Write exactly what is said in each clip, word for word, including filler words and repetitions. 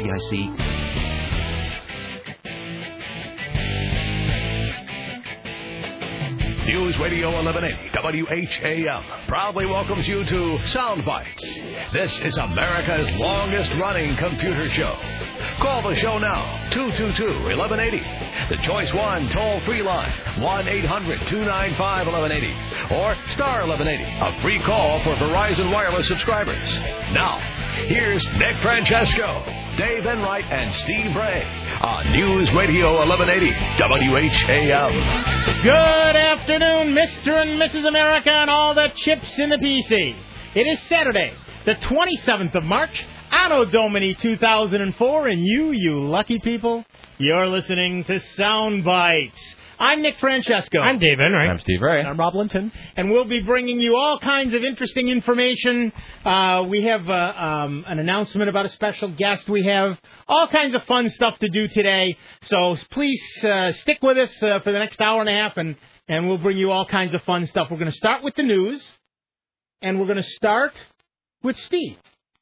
D I C. News Radio eleven eighty W H A M proudly welcomes you to Sound Bites. This is America's longest-running computer show. Call the show now, two two two, eleven eighty. The Choice One toll-free line, one eight hundred two nine five eleven eighty. Or star eleven eighty, a free call for Verizon Wireless subscribers. Now, here's Nick Francesco, Dave Enright, and Steve Ray on News Radio eleven eighty W H A M. Good afternoon, Mister and Missus America, and all the chips in the P C. It is Saturday, the twenty-seventh of March, Anno Domini two thousand four, and you, you lucky people, you're listening to Sound Bites. I'm Nick Francesco. I'm Dave Enright. I'm Steve Ray. I'm Rob Linton. And we'll be bringing you all kinds of interesting information. Uh, we have uh, um, an announcement about a special guest. We have all kinds of fun stuff to do today. So please uh, stick with us uh, for the next hour and a half, and, and we'll bring you all kinds of fun stuff. We're going to start with the news, and we're going to start with Steve.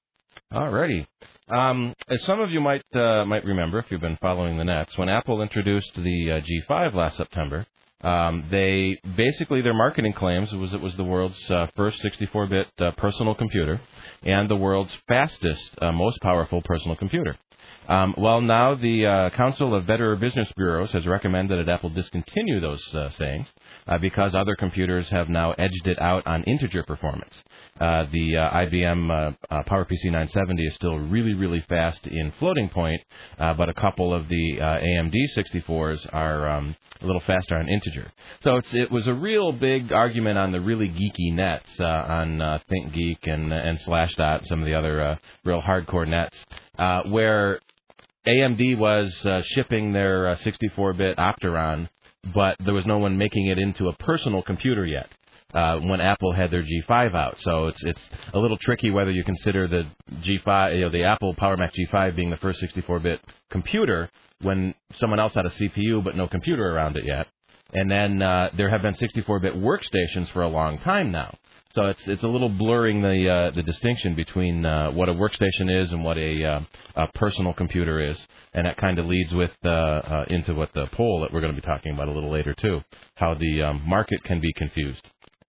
All righty. Um, as some of you might uh, might remember, if you've been following the nets, when Apple introduced the uh, G five last September, um, they basically their marketing claims was it was the world's uh, first sixty-four bit uh, personal computer and the world's fastest, uh, most powerful personal computer. Um, well, now the uh, Council of Better Business Bureaus has recommended that Apple discontinue those uh, sayings uh, because other computers have now edged it out on integer performance. Uh, the uh, I B M uh, uh, PowerPC nine seventy is still really, really fast in floating point, uh, but a couple of the uh, A M D sixty-fours are um, a little faster on integer. So it's, it was a real big argument on the really geeky nets, uh, on uh, ThinkGeek and, and Slashdot and some of the other uh, real hardcore nets, uh, where A M D was uh, shipping their uh, sixty-four bit Opteron, but there was no one making it into a personal computer yet. Uh, when Apple had their G five out, so it's it's a little tricky whether you consider the G five, you know, the Apple Power Mac G five being the first sixty-four bit computer when someone else had a C P U but no computer around it yet. And then uh, there have been sixty-four bit workstations for a long time now, so it's it's a little blurring the uh, the distinction between uh, what a workstation is and what a, uh, a personal computer is, and that kind of leads with uh, uh, into what the poll that we're going to be talking about a little later too, how the um, market can be confused.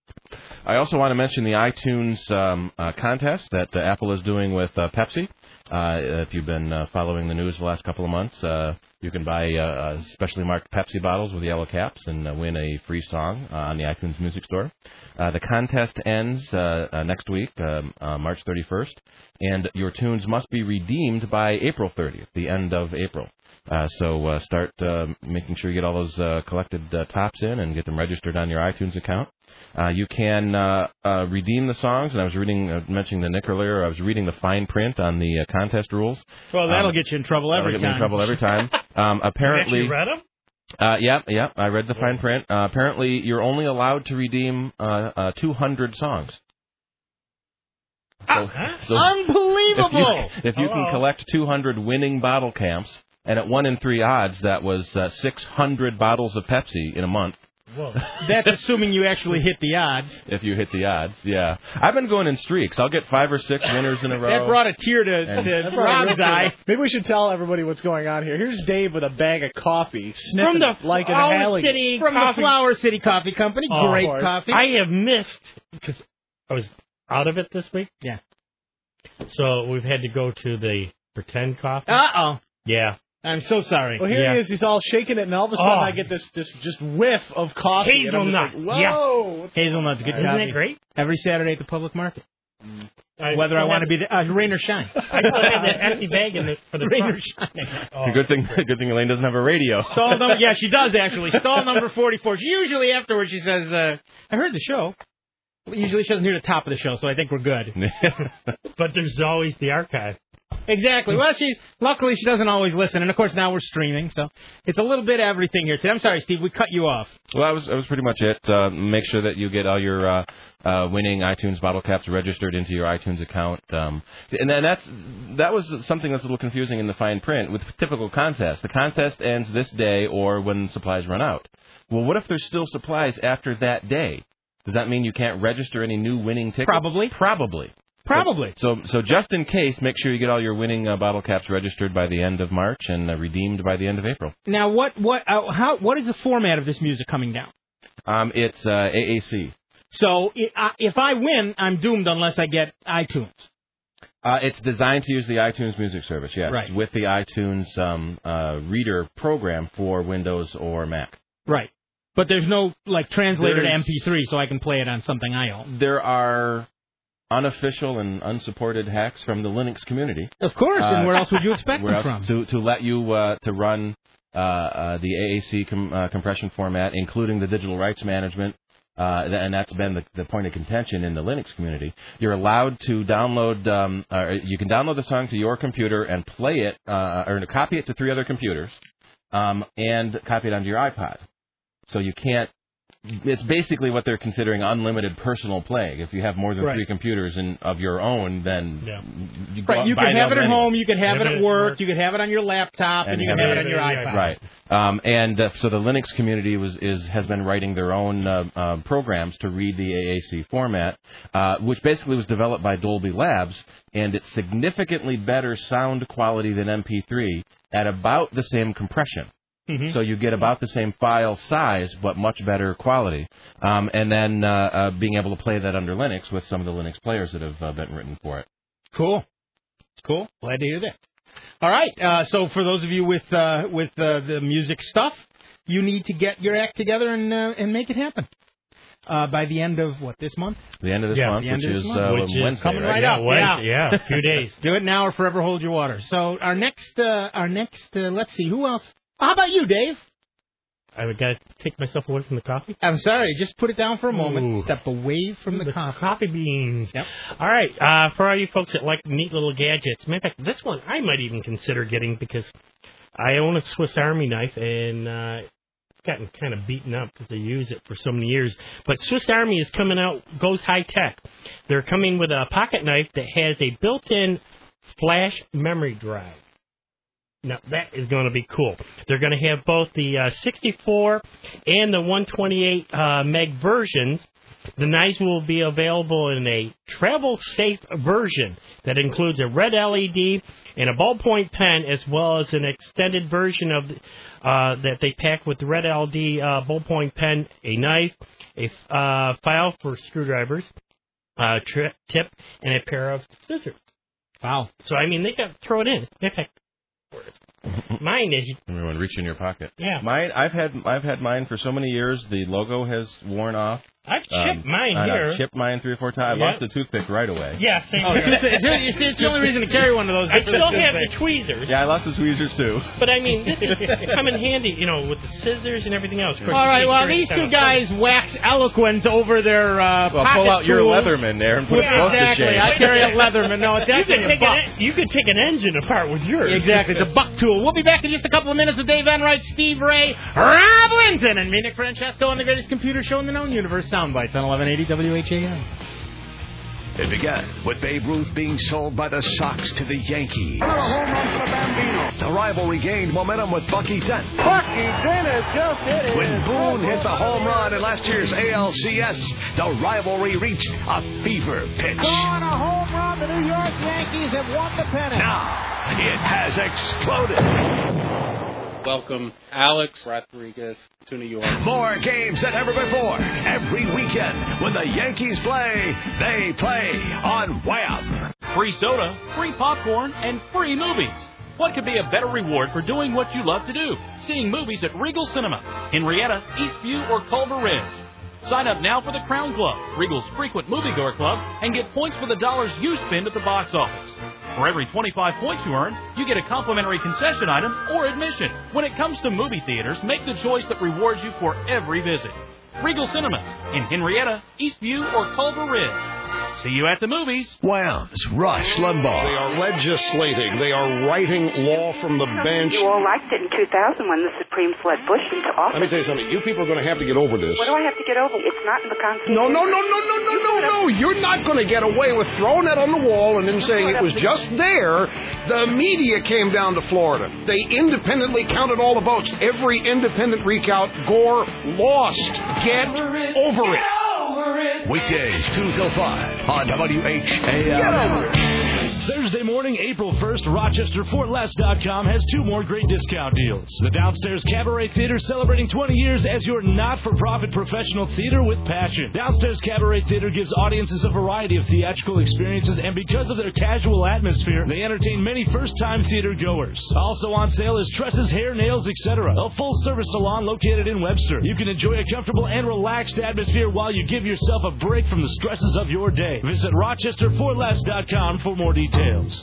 I also want to mention the iTunes um, uh, contest that uh, Apple is doing with uh, Pepsi. Uh, if you've been uh, following the news the last couple of months, uh, you can buy uh, specially marked Pepsi bottles with yellow caps and uh, win a free song uh, on the iTunes Music Store. Uh, the contest ends uh, uh, next week, um, uh, March thirty-first, and your tunes must be redeemed by April thirtieth, the end of April. Uh, so uh, start uh, making sure you get all those uh, collected uh, tops in and get them registered on your iTunes account. Uh, you can uh, uh, redeem the songs, and I was reading, uh, mentioning the Nick earlier, I was reading the fine print on the uh, contest rules. Well, that'll um, get you in trouble every that'll time. Get me in trouble every time. Um, apparently, you read them? Uh, yeah, yeah, I read the fine print. Uh, apparently, you're only allowed to redeem uh, uh, two hundred songs. So, so Unbelievable! If you, if you can collect two hundred winning bottle camps, and at one in three odds, that was uh, six hundred bottles of Pepsi in a month. Whoa. That's assuming you actually hit the odds. If you hit the odds, yeah. I've been going in streaks. I'll get five or six winners in a row. That brought a tear to, And- to Rob's eye. Maybe we should tell everybody what's going on here. Here's Dave with a bag of coffee, sniffing From the it like an Flower alley. City From the Coffee. Flower City Coffee Company. Oh, of Great course. coffee. I have missed because I was out of it this week. Yeah. So we've had to go to the pretend coffee. Uh-oh. Yeah. I'm so sorry. Well, here Yeah. he is. He's all shaking it, and all of a sudden Oh. I get this, this just whiff of coffee. and I'm just Hazelnut. like, Whoa. Hazelnut's good Isn't coffee. that great? Every Saturday at the public market. I Whether I still want to have- be the, uh, rain or shine. I still have that empty bag in the, for the Rain front. or shine. Oh. Good thing, good thing Elaine doesn't have a radio. Stall number, yeah, she does actually. Stall number forty-four. She usually afterwards she says, uh, I heard the show. Usually she doesn't hear the top of the show, so I think we're good. But there's always the archive. Exactly. Well, she luckily she doesn't always listen, and of course now we're streaming, so it's a little bit of everything here today. I'm sorry, Steve, we cut you off. Well, that was that was pretty much it. Uh, make sure that you get all your uh, uh, winning iTunes bottle caps registered into your iTunes account, um, and then that's that was something that's a little confusing in the fine print with typical contests. The contest ends this day or when supplies run out. Well, what if there's still supplies after that day? Does that mean you can't register any new winning tickets? Probably. Probably. Probably. So, so, so just in case, make sure you get all your winning uh, bottle caps registered by the end of March and uh, redeemed by the end of April. Now, what what uh, how what is the format of this music coming down? Um, it's uh, A A C. So if I, if I win, I'm doomed unless I get iTunes. Uh, it's designed to use the iTunes music service, yes, right. with the iTunes um, uh, reader program for Windows or Mac. Right. But there's no, like, translator There's, to M P three, so I can play it on something I own. There are unofficial and unsupported hacks from the Linux community. Of course, uh, and where else would you expect where them else, from? To, to let you uh, to run uh, uh, the A A C com, uh, compression format, including the digital rights management. Uh, and that's been the, the point of contention in the Linux community. You're allowed to download, um, uh, you can download the song to your computer and play it, uh, or copy it to three other computers, um, and copy it onto your iPod. So you can't, it's basically what they're considering unlimited personal play. If you have more than right. three computers in, of your own, then yeah. you go right. out You and buy can have it at anyway. home, you can have, have it at work, work, you can have it on your laptop, and, and you can have it on your iPod. Right. Um, and uh, so the Linux community was is has been writing their own uh, uh, programs to read the A A C format, uh, which basically was developed by Dolby Labs, and it's significantly better sound quality than M P three at about the same compression. Mm-hmm. So you get about the same file size, but much better quality. Um, and then uh, uh, being able to play that under Linux with some of the Linux players that have uh, been written for it. Cool. Cool. Glad to hear that. All right. Uh, so for those of you with uh, with uh, the music stuff, you need to get your act together and uh, and make it happen. Uh, by the end of, what, this month? The end of this yeah, month, which is, month. uh, which is Wednesday, coming right? right yeah, up. Wednesday, yeah, yeah, a few days. Do it now or forever hold your water. So our next, uh, our next, uh, let's see, who else? How about you, Dave? I would gotta take myself away from the coffee. I'm sorry, just put it down for a moment. Ooh. Step away from the, the coffee. coffee beans. Yep. All right, uh, for all you folks that like neat little gadgets, matter of fact, this one I might even consider getting because I own a Swiss Army knife and uh, it's gotten kind of beaten up because they use it for so many years. But Swiss Army is coming out, goes high tech. They're coming with a pocket knife that has a built-in flash memory drive. Now, that is going to be cool. They're going to have both the uh, sixty-four and the one twenty-eight uh, meg versions. The knives will be available in a travel-safe version that includes a red L E D and a ballpoint pen, as well as an extended version of uh, that they pack with the red L E D uh, ballpoint pen, a knife, a uh, file for screwdrivers, a tri- tip, and a pair of scissors. Wow. So, I mean, they got to throw it in. They pack. Mine is. Everyone reach in your pocket. Yeah. Mine. I've had. I've had mine for so many years. The logo has worn off. I've chipped um, mine and here. I've chipped mine three or four times. I Yeah. lost the toothpick right away. Yeah, same Oh, here. you see, it's the only reason to carry one of those. I still have the tweezers. Yeah, I lost the tweezers too. But I mean, this is come in handy, you know, with the scissors and everything else. All right, well, these two guys wax eloquent over their uh, Well, pocket pull out your tools. Leatherman there and put Yeah, it both exactly. to shame. I carry a Leatherman. No, it's You actually could, a take buck. an, you could take an engine apart with yours. Exactly, the buck tool. We'll be back in just a couple of minutes with Dave Enright, Steve Ray, Rob Linton, and me, Nick Francesco, on the greatest computer show in the known universe, Soundbites on eleven eighty W H A M. It began with Babe Ruth being sold by the Sox to the Yankees. The rivalry gained momentum with Bucky Dent. Bucky Dent has just hit it. When Boone hit the home run in last year's A L C S, the rivalry reached a fever pitch. On a home run, the New York Yankees have won the pennant. Now it has exploded. Welcome Alex Rodriguez to New York. More games than ever before. Every weekend, when the Yankees play, they play on Wham! Free soda, free popcorn, and free movies. What could be a better reward for doing what you love to do? Seeing movies at Regal Cinema, Henrietta, Eastview, or Culver Ridge. Sign up now for the Crown Club, Regal's frequent moviegoer club, and get points for the dollars you spend at the box office. For every twenty-five points you earn, you get a complimentary concession item or admission. When it comes to movie theaters, make the choice that rewards you for every visit. Regal Cinemas in Henrietta, Eastview, or Culver Ridge. See you at the movies. Wham's Rush Limbaugh. They are legislating. They are writing law from the bench. You all liked it in two thousand when the Supremes led Bush into office. Let me tell you something. You people are going to have to get over this. What do I have to get over? It's not in the Constitution. No, no, no, no, no, no, no, no. You're not going to get away with throwing that on the wall and then saying it was just there. The media came down to Florida. They independently counted all the votes. Every independent recount, Gore lost. Get over it. it. Weekdays two till five on W H A M. Thursday morning, April first, Rochester Fort Less dot com has two more great discount deals. The Downstairs Cabaret Theater celebrating twenty years as your not-for-profit professional theater with passion. Downstairs Cabaret Theater gives audiences a variety of theatrical experiences, and because of their casual atmosphere, they entertain many first-time theater goers. Also on sale is tresses, hair, nails, et cetera. A full-service salon located in Webster. You can enjoy a comfortable and relaxed atmosphere while you give yourself a break from the stresses of your day. Visit Rochester Fort Less dot com for more details. Details.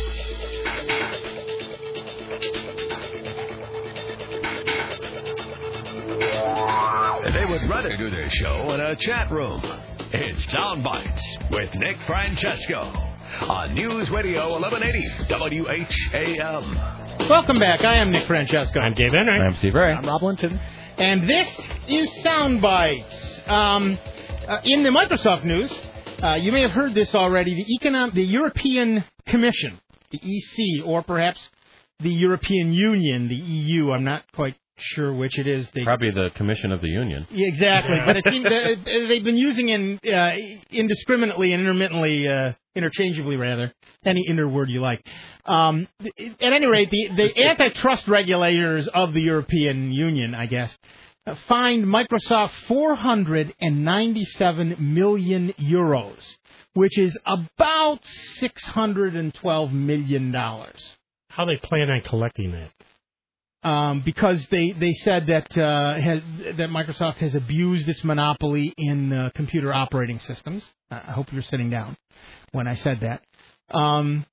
They would rather do their show in a chat room. It's Sound Bites with Nick Francesco on News Radio eleven eighty W H A M. Welcome back. I am Nick Francesco. I'm Dave Enright. I'm Steve Ray. I'm Rob Linton. And this is Sound Bites. Um, uh, in the Microsoft news, Uh, you may have heard this already. The economic, the European Commission, the E C, or perhaps the European Union, the E U. I'm not quite sure which it is. They, Probably the Commission of the Union. Yeah, exactly. But it seems, uh, they've been using in uh, indiscriminately and intermittently, uh, interchangeably rather, any inner word you like. Um, at any rate, the, the antitrust regulators of the European Union, I guess, Uh, fined Microsoft four hundred ninety-seven million euros, which is about six hundred twelve million dollars. How they plan on collecting that? Um, because they, they said that uh, has, that Microsoft has abused its monopoly in uh, computer operating systems. I hope you're sitting down when I said that. Um,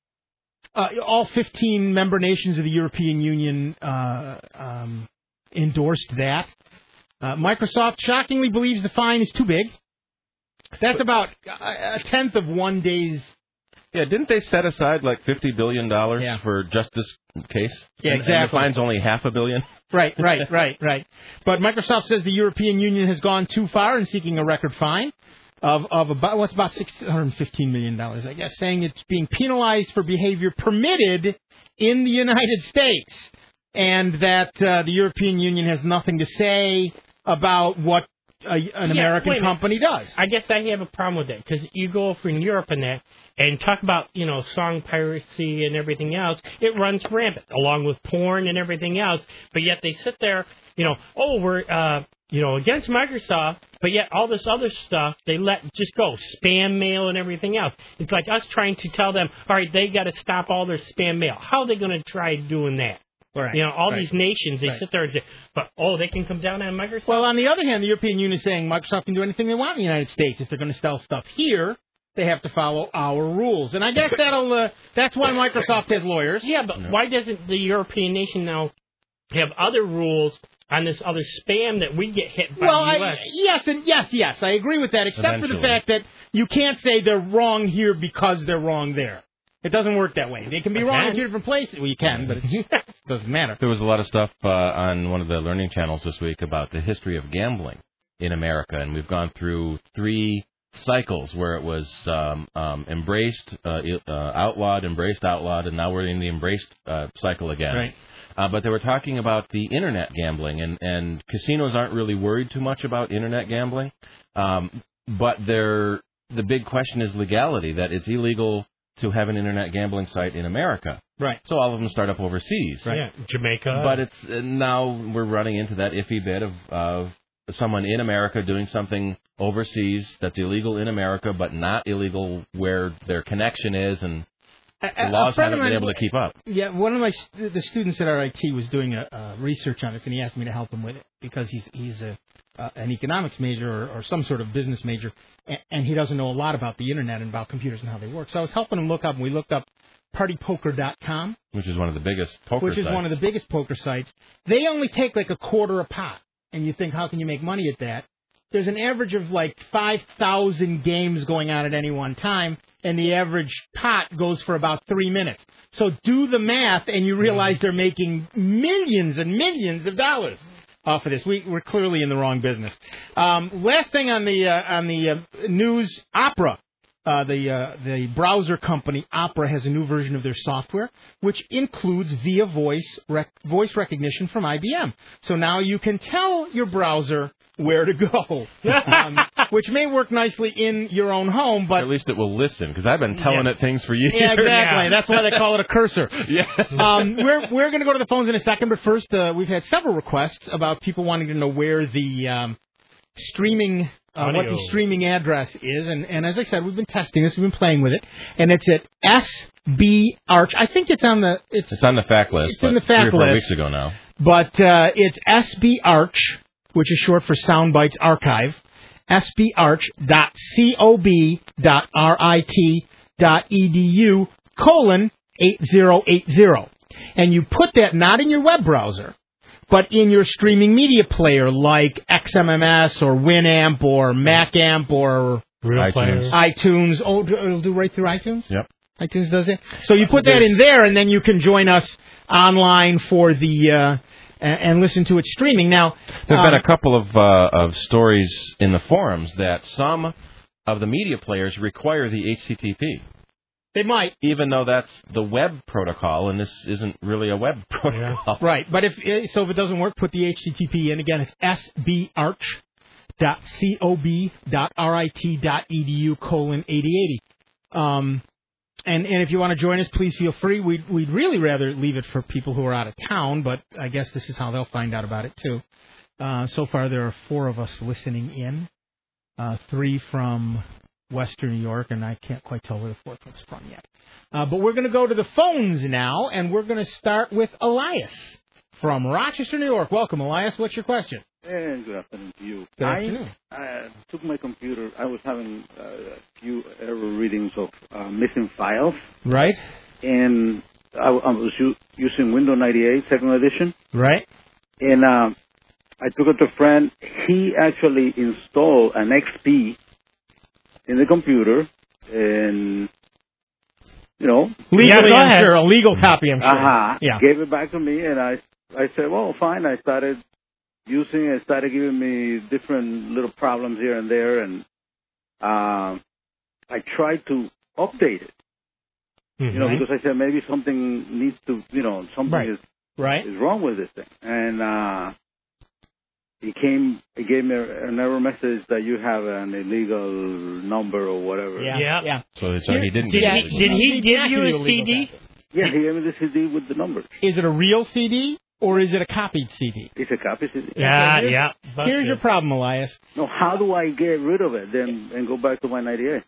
uh, all fifteen member nations of the European Union uh, um, endorsed that. Uh, Microsoft shockingly believes the fine is too big. That's about a tenth of one day's. Yeah, didn't they set aside like fifty billion dollars yeah. for just this case? Yeah, and, exactly. And the fine's only half a billion? Right, right, right, right. But Microsoft says the European Union has gone too far in seeking a record fine of, of about, what's about six hundred fifteen million dollars, I guess, saying it's being penalized for behavior permitted in the United States, and that uh, the European Union has nothing to say about what a, an yeah, American company does. I guess I have a problem with that, because you go over in Europe and that, and talk about, you know, song piracy and everything else, it runs rampant, along with porn and everything else, but yet they sit there, you know, oh, we're, uh, you know, against Microsoft, but yet all this other stuff, they let just go, spam mail and everything else. It's like us trying to tell them, all right, they got to stop all their spam mail. How are they going to try doing that? Right, you know, all right, these nations, they right. sit there and say, but, oh, they can come down on Microsoft? Well, on the other hand, the European Union is saying Microsoft can do anything they want in the United States. If they're going to sell stuff here, they have to follow our rules. And I guess that'll uh, that's why Microsoft has lawyers. Yeah, but why doesn't the European nation now have other rules on this other spam that we get hit by well, the U S? I, yes, and yes, yes, I agree with that, except Eventually. for the fact that you can't say they're wrong here because they're wrong there. It doesn't work that way. They can be I wrong can. in two different places. Well, you can, but it doesn't matter. There was a lot of stuff uh, on one of the learning channels this week about the history of gambling in America, and we've gone through three cycles where it was um, um, embraced, uh, uh, outlawed, embraced, outlawed, and now we're in the embraced uh, cycle again. Right. Uh, but they were talking about the internet gambling, and, and casinos aren't really worried too much about internet gambling, um, but they're, the big question is legality, that it's illegal to have an internet gambling site in America. Right. So all of them start up overseas. Right. Yeah, Jamaica. But it's uh, now we're running into that iffy bit of, of someone in America doing something overseas that's illegal in America, but not illegal where their connection is, and the laws haven't been able to keep up. Yeah, one of my the students at R I T was doing a, a research on this, and he asked me to help him with it because he's he's a uh, an economics major or, or some sort of business major, and, and he doesn't know a lot about the internet and about computers and how they work. So I was helping him look up, and we looked up party poker dot com, which is one of the biggest poker which is sites. one of the biggest poker sites. They only take like a quarter a pot, and you think, how can you make money at that? There's an average of like five thousand games going on at any one time, and the average pot goes for about three minutes. So do the math, and you realize they're making millions and millions of dollars off of this. We, we're clearly in the wrong business. Um, last thing on the uh, on the uh, news, Opera. Uh, the uh, the browser company Opera has a new version of their software, which includes via voice rec- voice recognition from I B M. So now you can tell your browser where to go, um, which may work nicely in your own home, but Or at least it will listen, because I've been telling Yeah. it things for years. Yeah, exactly. That's why they call it a cursor. Yeah. Um, we're we're going to go to the phones in a second, but first, uh, we've had several requests about people wanting to know where the um, streaming, uh, what the Audio. streaming address is, and, and as I said, we've been testing this, we've been playing with it, and it's at S B Arch. I think it's on the it's It's on the fact list. It's in but the fact three or four list. weeks ago now. But uh, it's S B Arch, which is short for Soundbites Archive, S B Arch dot cob dot rit dot edu colon eight zero eight zero. And you put that not in your web browser, but in your streaming media player like X M M S or Winamp or MacAmp or Real iTunes. iTunes. Oh, it'll do right through iTunes? Yep. iTunes does it. So you put that in there, and then you can join us online for the uh, and, and listen to it streaming. Now, There have um, been a couple of uh, of stories in the forums that some of the media players require the H T T P. They might, even though that's the web protocol, and this isn't really a web protocol. Right, but if so, if it doesn't work, put the H T T P in. Again, it's S B Arch dot cob dot rit dot edu colon eighty eighty. Um, and and if you want to join us, please feel free. We'd we'd really rather leave it for people who are out of town, but I guess this is how they'll find out about it too. Uh, so far, there are four of us listening in, uh, three from Western New York, and I can't quite tell where the fourth one's from yet. Uh, but we're going to go to the phones now, and we're going to start with Elias from Rochester, New York. Welcome, Elias. What's your question? And good afternoon to you. Good I, afternoon. I took my computer. I was having uh, a few error readings of uh, missing files. Right. And I, I was u- using Windows ninety-eight, second edition. Right. And um, I took it to a friend. He actually installed an X P in the computer, and you know, Legally, yeah, I'm sure. A legal copy, I'm sure. Uh-huh. Yeah. Gave it back to me, and I, I said, well, fine. I started using it. It started giving me different little problems here and there, and uh, I tried to update it. Mm-hmm. You know, because I said maybe something needs to, you know, something Right. is Right. is wrong with this thing. And uh, he came, he gave me an error message that you have an illegal number or whatever. Yeah. Yeah. Yeah. So, so he didn't Did get he, it. did he give Not you give a you a C legal D? Yeah, he gave me the C D with the numbers. Is it a real C D or is it a copied C D? It's a copy C D. Yeah, here's, yeah. Here's your problem, Elias. No, how do I get rid of it then and go back to my ninety-eight?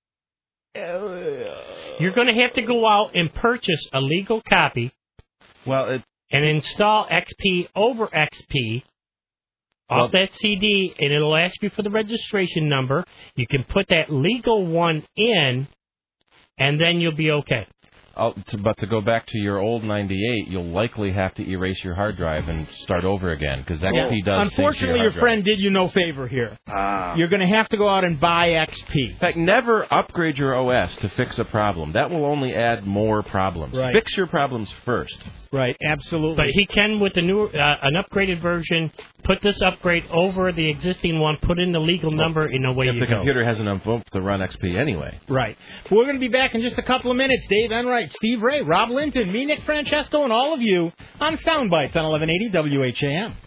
You're going to have to go out and purchase a legal copy. Well, it, and install X P over X P off Well- that C D, and it'll ask you for the registration number. You can put that legal one in, and then you'll be okay. I'll, to, but to go back to your old ninety-eight, you'll likely have to erase your hard drive and start over again, because X P does things to Unfortunately, your, your hard friend did you no favor here. Ah. You're going to have to go out and buy X P. In fact, never upgrade your O S to fix a problem. That will only add more problems. Right. Fix your problems first. Right, absolutely. But he can, with the new, uh, an upgraded version, put this upgrade over the existing one, put in the legal number, and away If you the go. computer hasn't invoked to run X P anyway. Right. We're going to be back in just a couple of minutes. Dave Enright, Steve Ray, Rob Linton, me, Nick Francesco, and all of you on Soundbites on eleven eighty W H A M.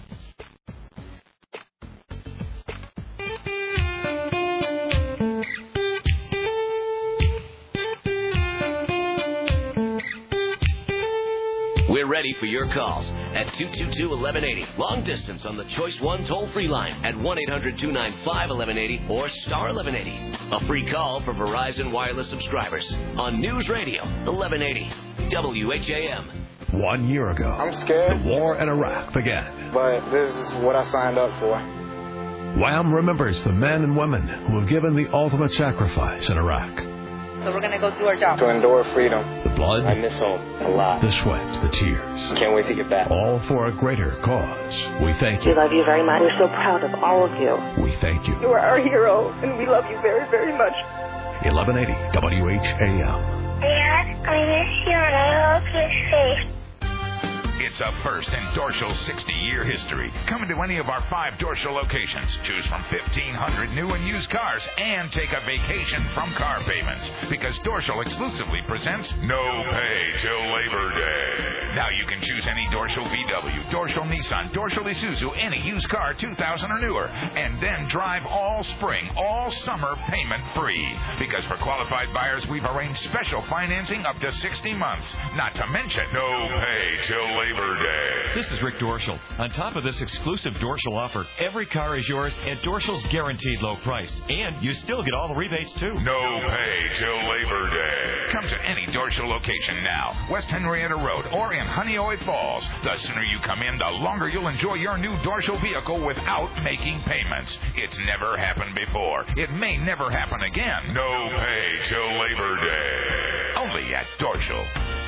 We're ready for your calls at two two two, eleven eighty. Long distance on the Choice one toll-free line at one eight hundred, two nine five, eleven eighty or star eleven eighty. A free call for Verizon Wireless subscribers on News Radio eleven eighty W H A M. One year ago, I'm scared. the war in Iraq began. But this is what I signed up for. Wham remembers the men and women who have given the ultimate sacrifice in Iraq. So we're going to go do our job. To endure freedom. The blood, I miss home a lot. the sweat, the tears. Can't wait to get back. All for a greater cause. We thank We you. love you very much. We're so proud of all of you. We thank you. You are our hero, and we love you very, very much. eleven eighty W H A M. Dad, I miss you and I hope you're safe. It's It's a first in Dorschel's sixty-year history. Come into any of our five Dorschel locations. Choose from fifteen hundred new and used cars and take a vacation from car payments. Because Dorschel exclusively presents No Pay Till Labor Day. Now you can choose any Dorschel V W, Dorschel Nissan, Dorschel Isuzu, any used car two thousand or newer. And then drive all spring, all summer payment free. Because for qualified buyers, we've arranged special financing up to sixty months. Not to mention no pay till Labor Day. This is Rick Dorschel. On top of this exclusive Dorschel offer, every car is yours at Dorschel's guaranteed low price. And you still get all the rebates, too. No pay till Labor Day. Come to any Dorschel location now. West Henrietta Road or in Honeoye Falls. The sooner you come in, the longer you'll enjoy your new Dorschel vehicle without making payments. It's never happened before. It may never happen again. No pay till Labor Day. Only at Dorschel.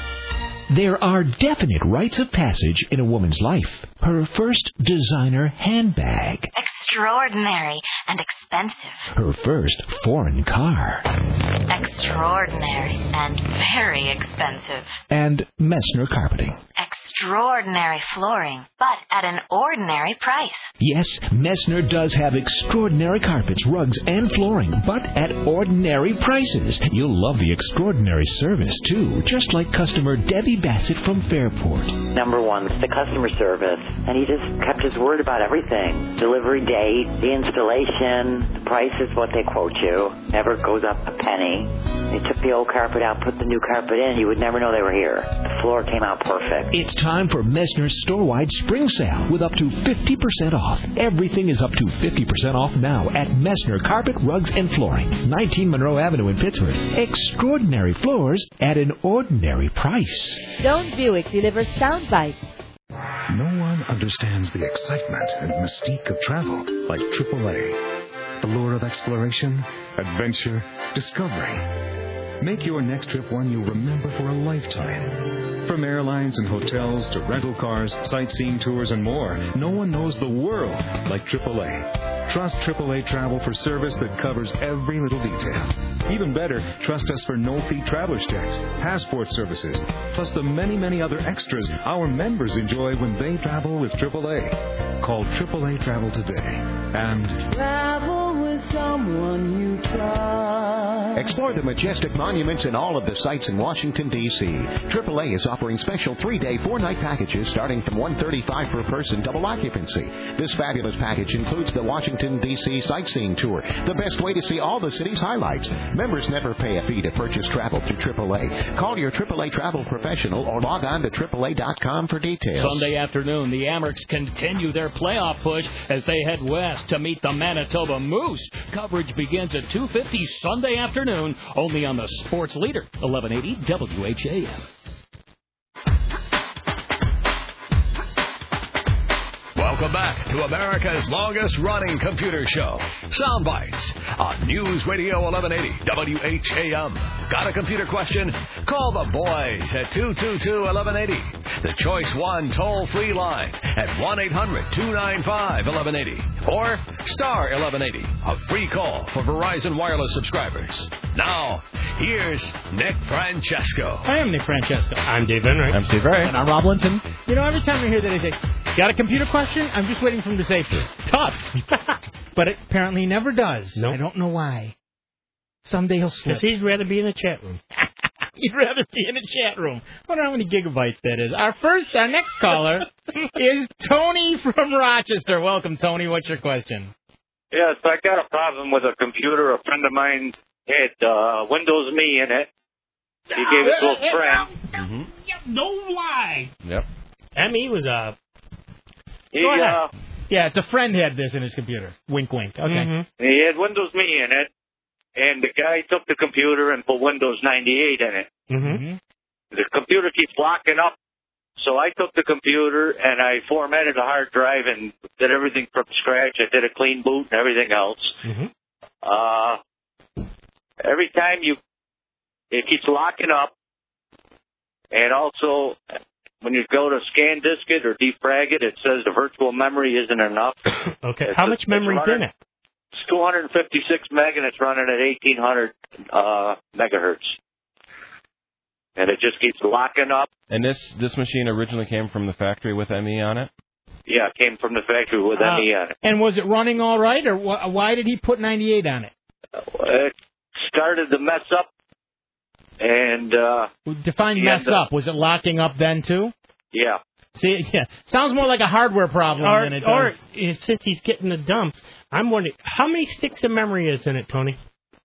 There are definite rites of passage in a woman's life. Her first designer handbag. Extraordinary and expensive. Her first foreign car. Extraordinary and very expensive. And Messner carpeting. Extraordinary flooring, but at an ordinary price. Yes, Messner does have extraordinary carpets, rugs, and flooring, but at ordinary prices. You'll love the extraordinary service, too, just like customer Debbie Bassett from Fairport. Number one, the customer service. And he just kept his word about everything. Delivery date, the installation, the price is what they quote you. Never goes up a penny. They took the old carpet out, put the new carpet in. You would never know they were here. The floor came out perfect. It's time for Messner's store-wide spring sale with up to fifty percent off. Everything is up to fifty percent off now at Messner Carpet, Rugs, and Flooring, nineteen Monroe Avenue in Pittsburgh. Extraordinary floors at an ordinary price. Jones Buick delivers sound bites. No one understands the excitement and mystique of travel like triple A. The lure of exploration, adventure, discovery. Make your next trip one you'll remember for a lifetime. From airlines and hotels to rental cars, sightseeing tours, and more, no one knows the world like triple A. Trust triple A Travel for service that covers every little detail. Even better, trust us for no-fee traveler's checks, passport services, plus the many, many other extras our members enjoy when they travel with triple A. Call triple A Travel today and travel with someone you trust. Explore the majestic monuments and all of the sights in Washington, D C triple A is offering special three-day, four-night packages starting from one hundred thirty-five dollars per person, double occupancy. This fabulous package includes the Washington, D C sightseeing tour, the best way to see all the city's highlights. Members never pay a fee to purchase travel through triple A. Call your triple A travel professional or log on to triple A dot com for details. Sunday afternoon, the Amerks continue their playoff push as they head west to meet the Manitoba Moose. Coverage begins at two fifty Sunday afternoon, only on the Sports Leader, eleven eighty W H A M. Welcome back to America's longest-running computer show, Soundbites, on News Radio eleven eighty W H A M. Got a computer question? Call the boys at two two two, eleven eighty. The Choice One toll-free line at one eight hundred, two nine five, eleven eighty. Or star eleven eighty, a free call for Verizon Wireless subscribers. Now, here's Nick Francesco. I am Nick Francesco. I'm Dave Enright. I'm Steve Ray. And I'm Rob Linton. You know, every time I hear that, I say, got a computer question? I'm just waiting for him to say, tough. But it apparently he never does. Nope. I don't know why. Someday he'll slip. Because he'd rather be in the chat room. He'd rather be in a chat room. I wonder how many gigabytes that is. Our first, our next caller is Tony from Rochester. Welcome, Tony. What's your question? Yes, I got a problem with a computer. A friend of mine had uh, Windows Me in it. He gave it to a friend. Mm-hmm. No lie. Yep. M E was a... He, Go ahead. uh, Yeah, it's a friend had this in his computer. Wink, wink. Okay. Mm-hmm. he had Windows Me in it, and the guy took the computer and put Windows ninety-eight in it. Mm-hmm. The computer keeps locking up, so I took the computer and I formatted the hard drive and did everything from scratch. I did a clean boot and everything else. Mm-hmm. Uh, every time you, it keeps locking up, and also when you go to scan disk it or defrag it, it says the virtual memory isn't enough. Okay, it's how a, much memory's in it? It's two hundred fifty-six meg, and it's running at eighteen hundred uh, megahertz. and it just keeps locking up. And this this machine originally came from the factory with M E on it? Yeah, it came from the factory with Uh, M E on it. And was it running all right, or wh- why did he put ninety-eight on it? It started to mess up, and uh, Define he mess ended up. Was it locking up then too? yeah. See, yeah, sounds more like a hardware problem Or, than it or does. uh, since he's getting the dumps, I'm wondering how many sticks of memory is in it, Tony?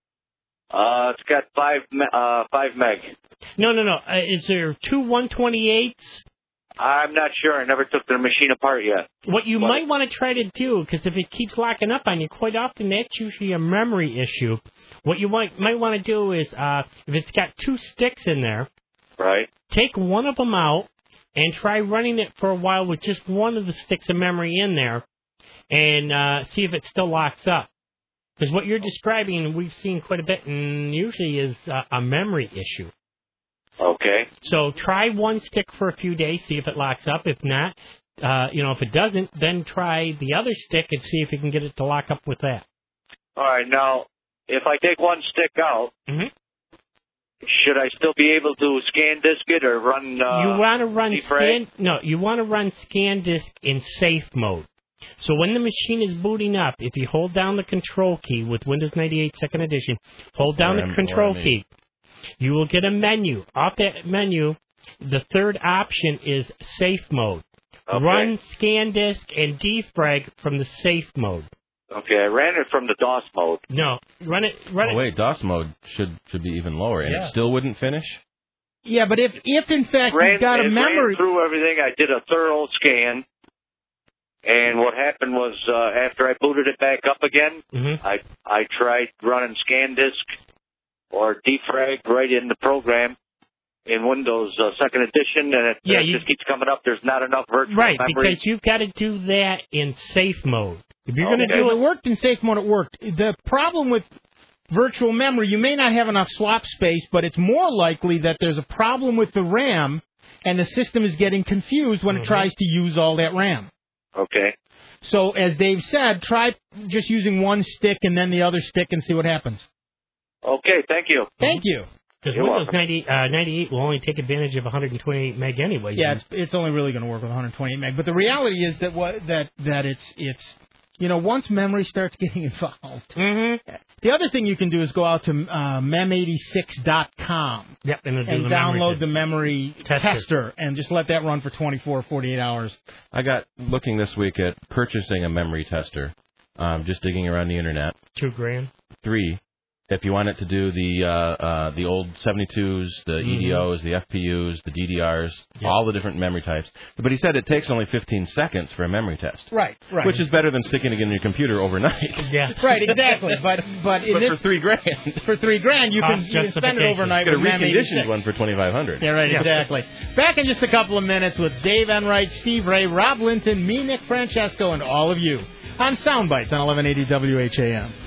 Uh, it's got five me- uh five meg. No, no, no. Uh, is there two one twenty-eights? I'm not sure. I never took the machine apart yet. What you But- might want to try to do, because if it keeps locking up on you, quite often that's usually a memory issue. What you might might want to do is, uh, if it's got two sticks in there, Right. take one of them out and try running it for a while with just one of the sticks of memory in there, and uh, see if it still locks up. Because what you're describing, we've seen quite a bit, and usually is uh, a memory issue. Okay. So try one stick for a few days, see if it locks up. If not, uh, you know, if it doesn't, then try the other stick and see if you can get it to lock up with that. All right. Now, if I take one stick out, Mhm. should I still be able to scan disk it or run? Uh, you want to run defrag? scan? No, you want to run ScanDisk in safe mode. So when the machine is booting up, if you hold down the control key with Windows ninety-eight Second Edition, hold down Or the M- control or M E. key, you will get a menu. Off that menu, the third option is safe mode. Okay. Run ScanDisk and defrag from the safe mode. Okay, I ran it from the DOS mode. No, run it. Run Oh, it. wait, DOS mode should should be even lower, and Yeah. it still wouldn't finish? Yeah, but if if in fact Ran, you've got a it memory, ran through everything. I did a thorough scan, and what happened was uh, after I booted it back up again, Mhm. I I tried running ScanDisk or defrag right in the program in Windows uh, Second Edition, and it, Yeah, it you- just keeps coming up. There's not enough virtual Right, memory. because you've got to do that in safe mode. If you're going to Okay. do it it, worked in safe mode. It worked. The problem with virtual memory, you may not have enough swap space, but it's more likely that there's a problem with the RAM, and the system is getting confused when Mhm. it tries to use all that RAM. Okay. So, as Dave said, try just using one stick and then the other stick and see what happens. Okay, thank you. Thank you. because You're Windows welcome. ninety, uh, ninety-eight will only take advantage of one hundred twenty-eight meg anyway. Yeah, it's it's only really going to work with one hundred twenty-eight meg. But the reality is that what that that it's it's you know once memory starts getting involved. Mm-hmm. The other thing you can do is go out to uh, mem eighty-six dot com Yep, and, it'll do and the download memory the memory Tester. tester and just let that run for twenty-four, forty-eight hours. I got looking this week at purchasing a memory tester, um, just digging around the internet. two grand. Three, if you want it to do the uh, uh, the old seventy-twos, the Mhm. E D Os, the F P Us, the D D Rs, Yeah. all the different memory types. But he said it takes only fifteen seconds for a memory test. Right, right. Which is better than sticking it in your computer overnight. Yeah. Right, exactly. But but, in But this, for three grand, for three grand, you can, Cost you can spend it justification. overnight get a with mem reconditioned eighty-six. one for twenty-five hundred. Yeah, right, Yeah. exactly. Back in just a couple of minutes with Dave Enright, Steve Ray, Rob Linton, me, Nick Francesco, and all of you on Soundbites on eleven eighty W H A M.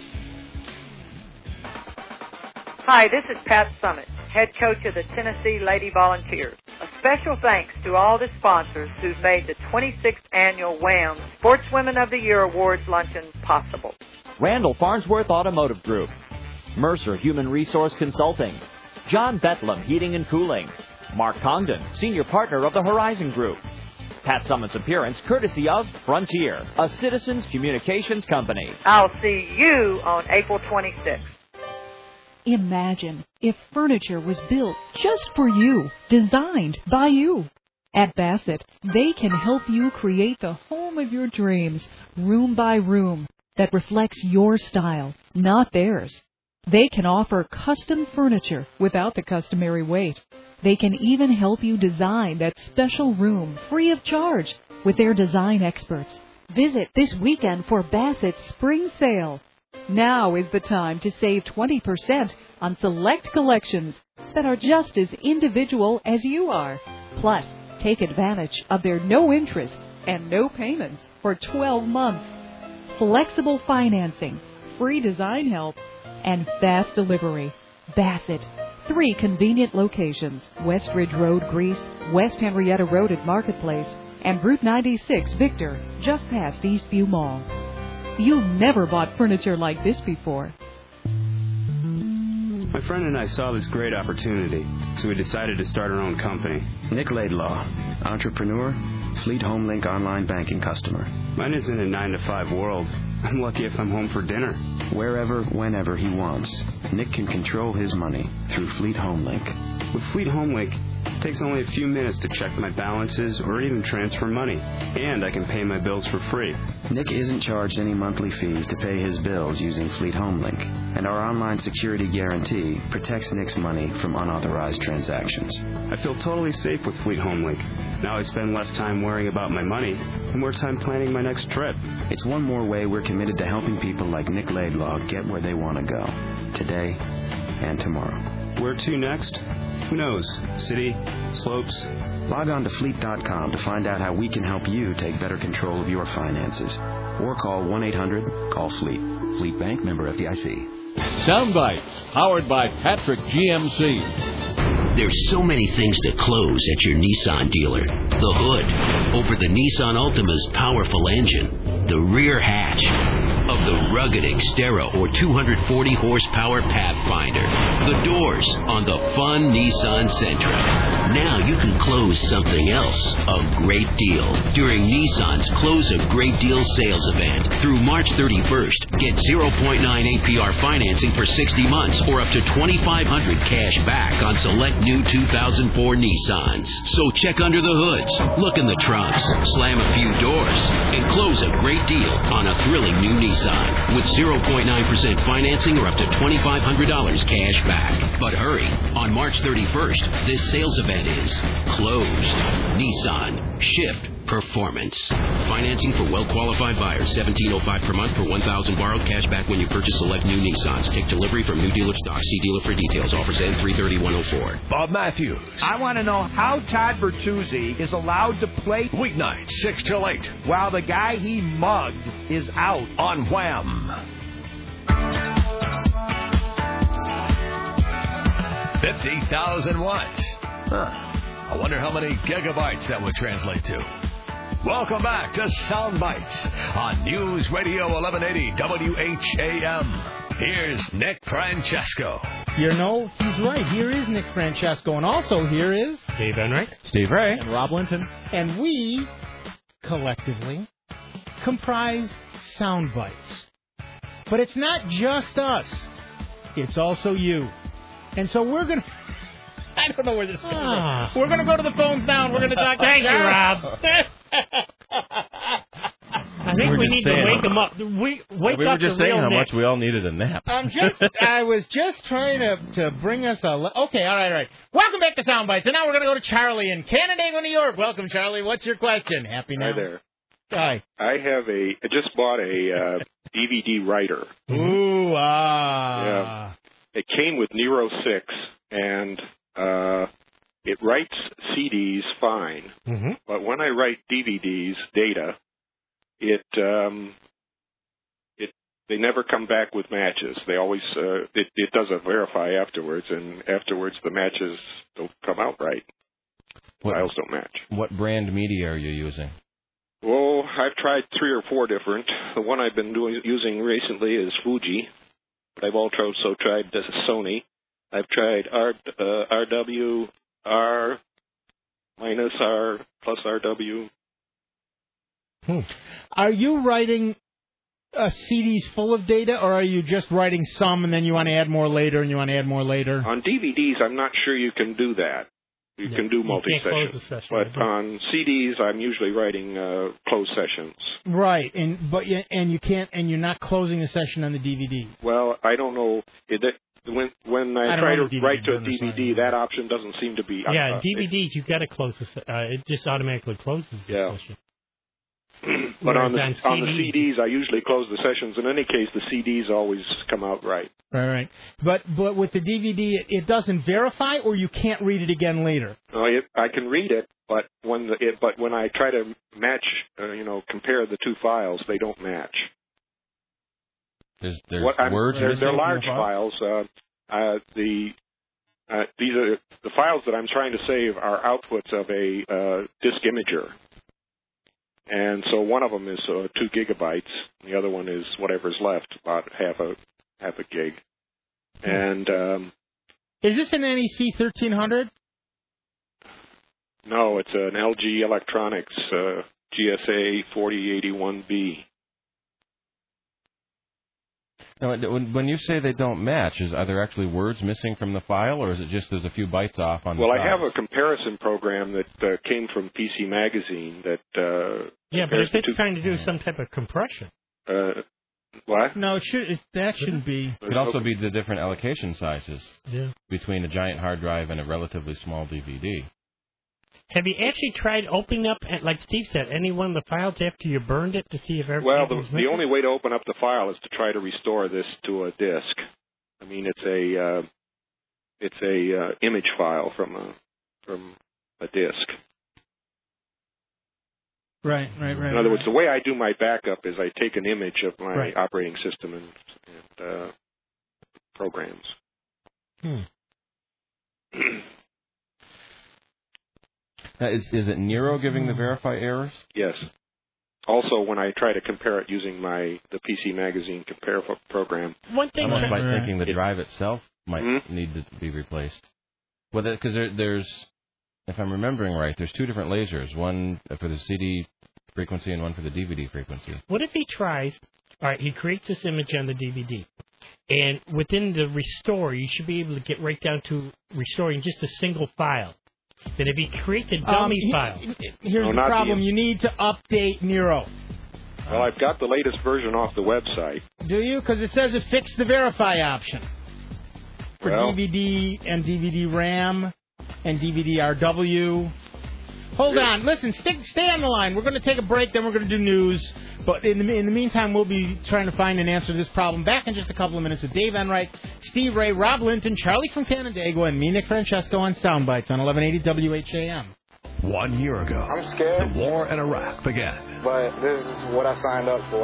Hi, this is Pat Summit, head coach of the Tennessee Lady Volunteers. A special thanks to all the sponsors who've made the twenty-sixth annual WHAM Sportswomen of the Year Awards Luncheon possible. Randall Farnsworth Automotive Group, Mercer Human Resource Consulting, John Bethlem Heating and Cooling, Mark Congdon, Senior Partner of the Horizon Group. Pat Summit's appearance courtesy of Frontier, a Citizens Communications company. I'll see you on April twenty-sixth. Imagine if furniture was built just for you, designed by you. At Bassett, they can help you create the home of your dreams, room by room, that reflects your style, not theirs. They can offer custom furniture without the customary weight. They can even help you design that special room free of charge with their design experts. Visit this weekend for Bassett's Spring Sale. Now is the time to save twenty percent on select collections that are just as individual as you are. Plus, take advantage of their no interest and no payments for twelve months. Flexible financing, free design help, and fast delivery. Bassett. Three convenient locations: West Ridge Road, Greece, West Henrietta Road at Marketplace, and Route ninety-six, Victor, just past Eastview Mall. You've never bought furniture like this before. My friend and I saw this great opportunity, so we decided to start our own company. Nick Laidlaw, entrepreneur, Fleet HomeLink online banking customer. Mine isn't a nine to five world. I'm lucky if I'm home for dinner. Wherever, whenever he wants, Nick can control his money through Fleet HomeLink. With Fleet HomeLink, it takes only a few minutes to check my balances or even transfer money, and I can pay my bills for free. Nick isn't charged any monthly fees to pay his bills using Fleet HomeLink, and our online security guarantee protects Nick's money from unauthorized transactions. I feel totally safe with Fleet HomeLink. Now I spend less time worrying about my money and more time planning my next trip. It's one more way we're committed to helping people like Nick Laidlaw get where they want to go, today and tomorrow. Where to next? Who knows? City? Slopes? Log on to fleet dot com to find out how we can help you take better control of your finances. Or call one eight hundred call fleet. Fleet Bank, member F D I C. Soundbites, powered by Patrick G M C. There's so many things to close at your Nissan dealer. The hood over the Nissan Altima's powerful engine. The rear hatch of the rugged Xterra or two hundred forty horsepower Pathfinder. The doors on the fun Nissan Sentra. Now you can close something else a great deal during Nissan's Close a Great Deal sales event. Through March thirty-first, get zero point nine A P R financing for sixty months or up to twenty-five hundred dollars cash back on select new two thousand four Nissans. So check under the hoods, look in the trunks, slam a few doors, and close a great deal on a thrilling new Nissan with zero point nine percent financing or up to twenty-five hundred dollars cash back. But hurry, on March thirty-first, this sales event is closed. Nissan. Shift performance. Financing for well-qualified buyers. seventeen oh five per month for one thousand borrowed. Cash back when you purchase select new Nissans. Take delivery from new dealer stock. See dealer for details. Offers end three thirty one oh four. Bob Matthews. I want to know how Todd Bertuzzi is allowed to play weeknights six till eight while the guy he mugged is out on Wham. fifty thousand watts. Huh. I wonder how many gigabytes that would translate to. Welcome back to Sound Bites on News Radio eleven eighty W H A M. Here's Nick Francesco. You know, he's right. Here is Nick Francesco. And also here is Dave Enright, Steve Ray, and Rob Linton. And we, collectively, comprise Sound Bites. But it's not just us. It's also you. And so we're going to... I don't know where this is going. Ah. We're going to go to the phones now, and we're going to talk to Thank you, Rob. I think we we need to wake him up. We, wake we were up just the saying real how Nick. much we all needed a nap. I'm just, I was just trying to, to bring us a... Le- okay, all right, all right. Welcome back to Sound Bites. And now we're going to go to Charlie in Canandaigua, New York. Welcome, Charlie. What's your question? Happy now? Hi there. Hi. I have a, I just bought a uh, D V D writer. Ooh, ah. Yeah. It came with Nero six, and uh, it writes C Ds fine. Mm-hmm. But when I write D V Ds, data, it um, it they never come back with matches. They always uh, it, it does a verify afterwards, and afterwards the matches don't come out right. What, Files don't match. What brand media are you using? Well, I've tried three or four different. The one I've been doing using recently is Fuji, but I've also tried uh, Sony. I've tried R, uh, R W, R minus R plus R W. Hmm. Are you writing uh, C Ds full of data, or are you just writing some and then you want to add more later and you want to add more later? On D V Ds, I'm not sure you can do that. You yeah, can do you multi-session. session, but on C Ds, I'm usually writing uh, closed sessions. Right, and but you, and you can't, and you're not closing a session on the D V D. Well, I don't know. It, when when I, I try to D V D write to a burner D V D, sign. that option doesn't seem to be. Yeah, uh, D V Ds, you've got to close the se- uh, it just automatically closes the Yeah. session. But on the, Whereas on the C Ds, I usually close the sessions. In any case, the C Ds always come out right. Right, right. But but with the D V D, it, it doesn't verify, or you can't read it again later. No, it, I can read it, but when the, it, but when I try to match, uh, you know, compare the two files, they don't match. There's, there's What I'm- words they're, missing they're from the large file? files. Uh, uh, the uh, these are the files that I'm trying to save are outputs of a uh, disk imager. And so one of them is uh, two gigabytes. The other one is whatever's left, about half a half a gig. And um, Is this an N E C thirteen hundred? No, it's an L G Electronics uh, G S A forty eighty-one B. Now, when when you say they don't match, is are there actually words missing from the file, or is it just there's a few bytes off on the Well, files? I have a comparison program that uh, came from P C Magazine that. Uh, Yeah, but compares if the it's two- trying to do some type of compression. Uh, what? No, it should. It, that shouldn't be. It could also be the different allocation sizes Yeah. between a giant hard drive and a relatively small D V D. Have you actually tried opening up, like Steve said, any one of the files after you burned it to see if everything Well, the, was the missing? only way to open up the file is to try to restore this to a disk. I mean, it's a uh, it's a uh, image file from a from a disk. Right, right, right. In other words, the way I do my backup is I take an image of my Right. operating system and, and uh, programs. Hmm. Now, is is it Nero giving the verify errors? Yes. Also, when I try to compare it using my the P C Magazine compare fo- program, One thing Almost by that- thinking the drive itself might Hmm? need to be replaced. Well, because there, there's, if I'm remembering right, there's two different lasers, one for the C D frequency and one for the D V D frequency. What if he tries, all right, he creates this image on the D V D, and within the restore, you should be able to get right down to restoring just a single file. Then if he creates a dummy Um, he- file. Here's No, the not the- problem. You need to update Nero. well, I've got the latest version off the website. Do you? Because it says it fixed the verify option for Well- D V D and D V D RAM and D V D R W. Hold on. Listen, stick, stay on the line. We're going to take a break, then we're going to do news. But in the, in the meantime, we'll be trying to find an answer to this problem. Back in just a couple of minutes with Dave Enright, Steve Ray, Rob Linton, Charlie from Canandaigua, and me, Nick Francesco, on Soundbites on eleven eighty W H A M. One year ago, I'm scared, the war in Iraq began. but this is what I signed up for.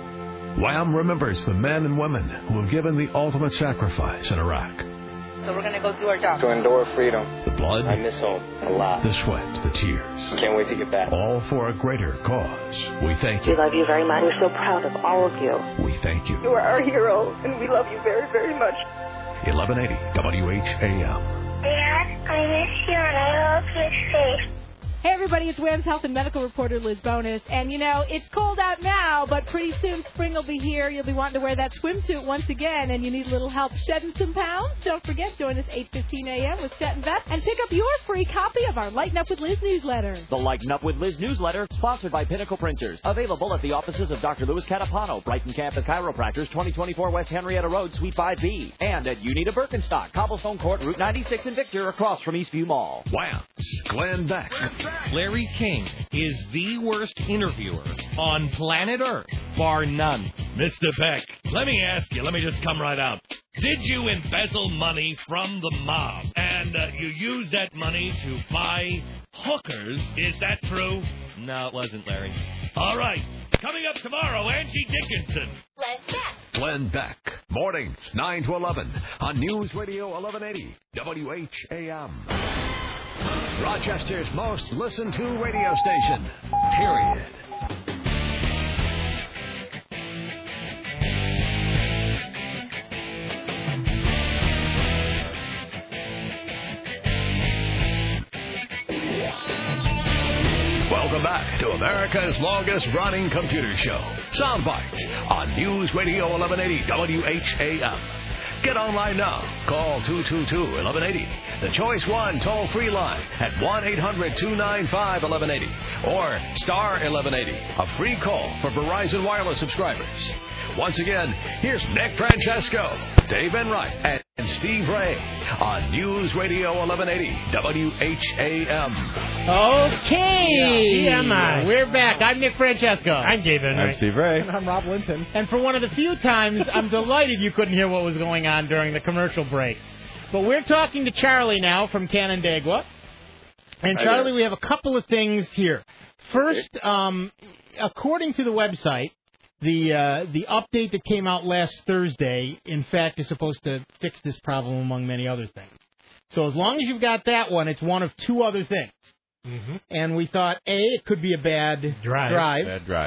Wham remembers the men and women who have given the ultimate sacrifice in Iraq. So we're going to go do our job. To endure freedom. The blood, I miss home a lot. the sweat, the tears. Can't wait to get back. All for a greater cause. We thank We you. love you very much. We're so proud of all of you. We thank you. You are our hero, and we love you very, very much. eleven eighty W H A M. Dad, I miss you and I love your face. Hey everybody, it's Wham's health and medical reporter Liz Bonus. And you know, it's cold out now, but pretty soon spring will be here. You'll be wanting to wear that swimsuit once again, and you need a little help shedding some pounds. Don't forget, join us eight fifteen a.m. with Chet and Beth, and pick up your free copy of our Lighten Up with Liz newsletter. The Lighten Up with Liz newsletter, sponsored by Pinnacle Printers. Available at the offices of Doctor Louis Catapano, Brighton Campus Chiropractors, twenty twenty-four West Henrietta Road, Suite five B. And at Unita Birkenstock, Cobblestone Court, Route ninety-six in Victor, across from Eastview Mall. Wham's Glenn Beck. Larry King is the worst interviewer on planet Earth, bar none. Mister Beck, let me ask you, let me just come right out. Did you embezzle money from the mob, and uh, you used that money to buy hookers? Is that true? No, it wasn't, Larry. All right. Coming up tomorrow, Angie Dickinson. Glenn Beck. Mornings, nine to eleven on News Radio eleven eighty W H A M. Rochester's most listened to radio station. Period. Welcome back to America's longest running computer show, Soundbites, on News Radio eleven eighty W H A M. Get online now. Call two two two, eleven eighty. The Choice One toll-free line at one eight hundred two nine five eleven eighty or star eleven eighty, a free call for Verizon Wireless subscribers. Once again, here's Nick Francesco, Dave Enright, and Steve Ray on News Radio eleven eighty W H A M. Okay. Yeah, am I? We're back. I'm Nick Francesco. I'm Dave Enright. I'm Steve Ray. And I'm Rob Linton. And for one of the few times, I'm delighted you couldn't hear what was going on during the commercial break. But we're talking to Charlie now from Canandaigua. And Hi Charlie, there. we have a couple of things here. First, um, according to the website, the uh, the update that came out last Thursday, in fact, is supposed to fix this problem among many other things. So as long as you've got that one, it's one of two other things. Mm-hmm. And we thought, A, it could be a bad Drive. drive. Bad drive.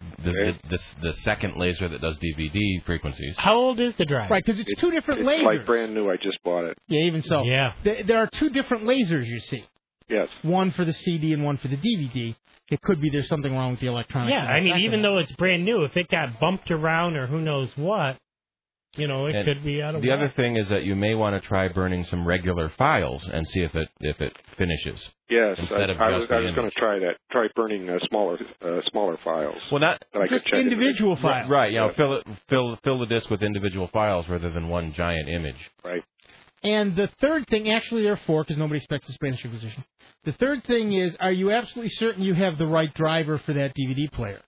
the, the, the the second laser that does D V D frequencies. How old is the drive? Right, because it's, it's two different it's lasers. like brand new. I just bought it. Yeah, even so. Yeah. Th- there are two different lasers, you see. Yes. One for the C D and one for the D V D. It could be there's something wrong with the electronics. Yeah, I mean, even though it's brand new, if it got bumped around or who knows what, you know, it And could be out of The whack. other thing is that you may want to try burning some regular files and see if it if it finishes. Yes, Instead I, of I was, just I the was going to try that. Try burning uh, smaller uh, smaller files. Well, not that I could check individual files. Right, you know, Yes. fill it, fill fill the disk with individual files rather than one giant image. Right. And the third thing, actually there are four because nobody expects a Spanish Inquisition. The third thing is, are you absolutely certain you have the right driver for that D V D player?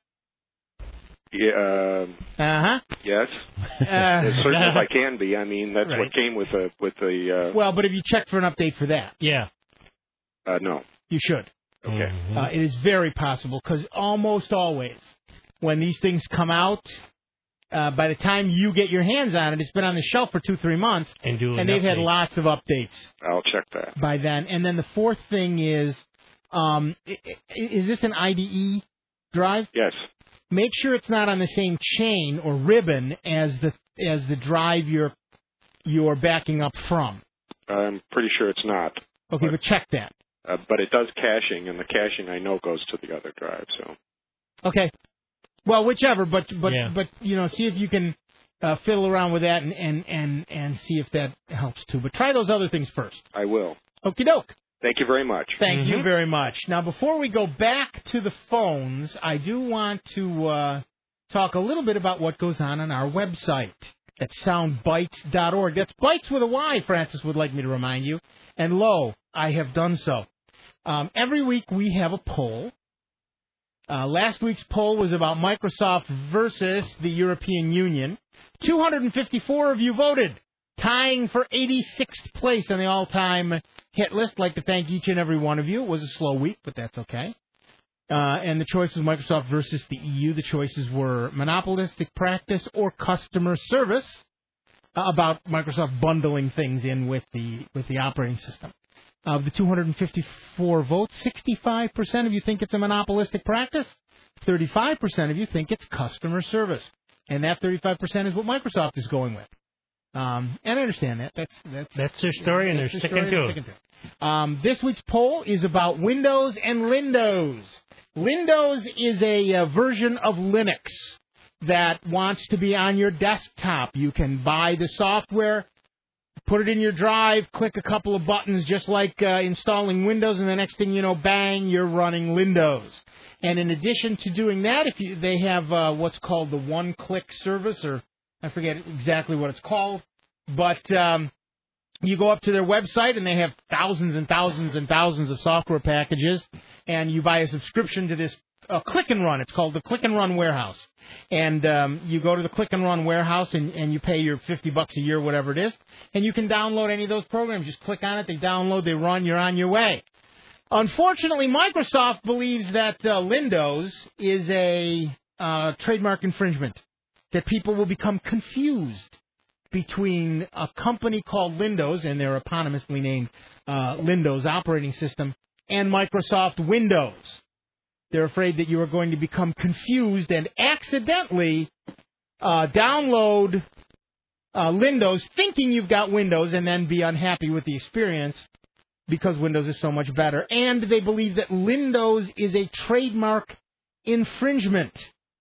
Yeah. Um, Uh-huh. yes. Uh, as certain as I can be. I mean, that's Right. what came with the with the. Uh, Well, but have you checked for an update for that? Yeah. uh, no. You should. Okay. Uh, it is very possible because almost always when these things come out, uh, by the time you get your hands on it, it's been on the shelf for two, three months, and, do and they've had lots of updates I'll check that. by then. And then the fourth thing is, um, i- i- is this an I D E drive? Yes. Make sure it's not on the same chain or ribbon as the as the drive you're you're backing up from. I'm pretty sure it's not. Okay, but check that. Uh, but it does caching, and the caching I know goes to the other drive. So. Okay. Well, whichever, but but Yeah. but you know, see if you can uh, fiddle around with that and, and and and see if that helps too. But try those other things first. I will. Okie doke. Thank you very much. Thank you very much. Now, before we go back to the phones, I do want to uh, talk a little bit about what goes on on our website at sound bites dot org. That's bites with a Y, Francis would like me to remind you. And lo, I have done so. Um, every week we have a poll. Uh, last week's poll was about Microsoft versus the European Union. two hundred fifty-four of you voted, tying for eighty-sixth place on the all-time hit list. I'd like to thank each and every one of you. It was a slow week, but that's okay. Uh, and the choice was Microsoft versus the E U. The choices were monopolistic practice or customer service, uh, about Microsoft bundling things in with the with the operating system. Of the two hundred fifty-four votes, sixty-five percent of you think it's a monopolistic practice. thirty-five percent of you think it's customer service. And that thirty-five percent is what Microsoft is going with. Um, and I understand that. That's that's, That's their story, and they're that's their sticking story, to they're it. sticking to it. Um, this week's poll is about Windows and Lindows. Lindows is a uh, version of Linux that wants to be on your desktop. You can buy the software, put it in your drive, click a couple of buttons, just like uh, installing Windows, and the next thing you know, bang, you're running Lindows. And in addition to doing that, if you, they have uh, what's called the one-click service, or I forget exactly what it's called, but um, you go up to their website, and they have thousands and thousands and thousands of software packages, and you buy a subscription to this uh, Click and Run. It's called the Click and Run Warehouse. And um, you go to the Click and Run Warehouse, and, and you pay your fifty bucks a year, whatever it is, and you can download any of those programs. Just click on it, they download, they run, you're on your way. Unfortunately, Microsoft believes that uh, Lindows is a uh, trademark infringement, that people will become confused between a company called Lindows and their eponymously named uh, Lindows operating system and Microsoft Windows. They're afraid that you are going to become confused and accidentally uh, download uh, Lindows thinking you've got Windows and then be unhappy with the experience because Windows is so much better. And they believe that Lindows is a trademark infringement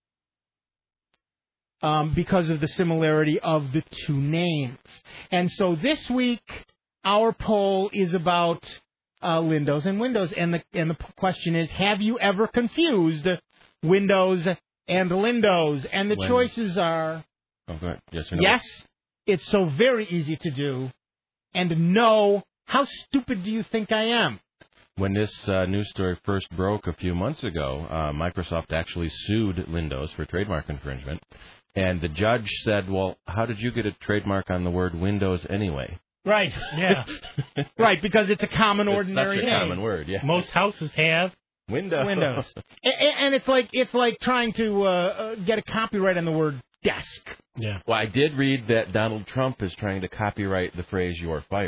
um, because of the similarity of the two names. And so this week, our poll is about uh, Lindows and Windows. And the, and the question is, have you ever confused Windows and Lindows? And the When- choices are Oh, go ahead. Yes or no? yes, it's so very easy to do, and no, how stupid do you think I am? When this uh, news story first broke a few months ago, uh, Microsoft actually sued Lindows for trademark infringement. And the judge said, well, how did you get a trademark on the word Windows anyway? Right. Yeah. Right, because it's a common, It's ordinary such a name. common word, yeah. Most houses have Windows. Windows. and, and it's like it's like trying to uh, uh, get a copyright on the word desk. Yeah. Well, I did read that Donald Trump is trying to copyright the phrase "you're fired."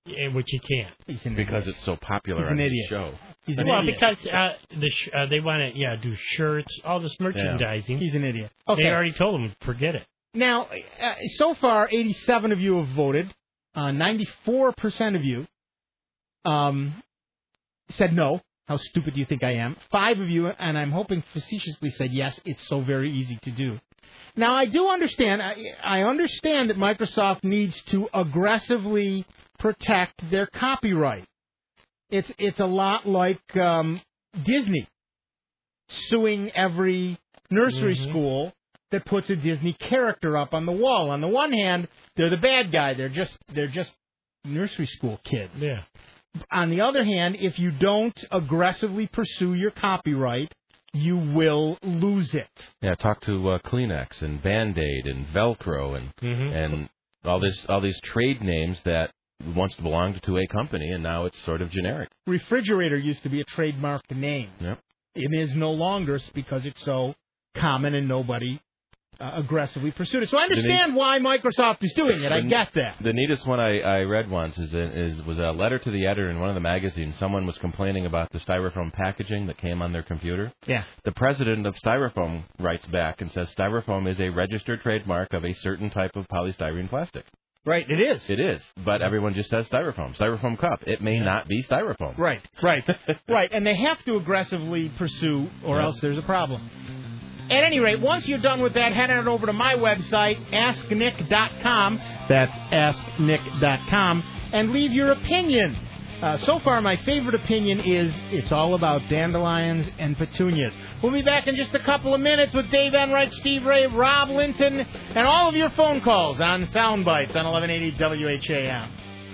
Yeah, which you can't. He's an because idiot. it's so popular He's on an the idiot. show. He's an well, idiot. because uh, the sh- uh, they want to yeah do shirts, all this merchandising. He's an idiot. They Okay. already told him forget it. Now, uh, so far, eighty-seven of you have voted. Uh, ninety-four percent of you um, said no. How stupid do you think I am? Five of you, and I'm hoping facetiously, said yes. It's so very easy to do. Now, I do understand. I, I understand that Microsoft needs to aggressively protect their copyright. It's it's a lot like um, Disney suing every nursery Mm-hmm. school that puts a Disney character up on the wall. On the one hand, they're the bad guy. They're just they're just nursery school kids. Yeah. On the other hand, if you don't aggressively pursue your copyright, you will lose it. Yeah, talk to uh, Kleenex and Band-Aid and Velcro and Mm-hmm. and all this all these trade names that once belonged to a company and now it's sort of generic. Refrigerator used to be a trademarked name. Yep. It is no longer because it's so common and nobody uh, aggressively pursued it. So I understand why Microsoft is doing it. I The- get that. The neatest one I, I read once is, is was a letter to the editor in one of the magazines. Someone was complaining about the styrofoam packaging that came on their computer. Yeah. The president of Styrofoam writes back and says Styrofoam is a registered trademark of a certain type of polystyrene plastic. Right, it is. It is, but everyone just says Styrofoam. Styrofoam cup. It may not be Styrofoam. Right, right, right. And they have to aggressively pursue, or Yeah. else there's a problem. At any rate, once you're done with that, head on over to my website, ask nick dot com. That's ask nick dot com, and leave your opinion. Uh, so far, my favorite opinion is it's all about dandelions and petunias. We'll be back in just a couple of minutes with Dave Enright, Steve Ray, Rob Linton, and all of your phone calls on Soundbites on eleven eighty W H A M.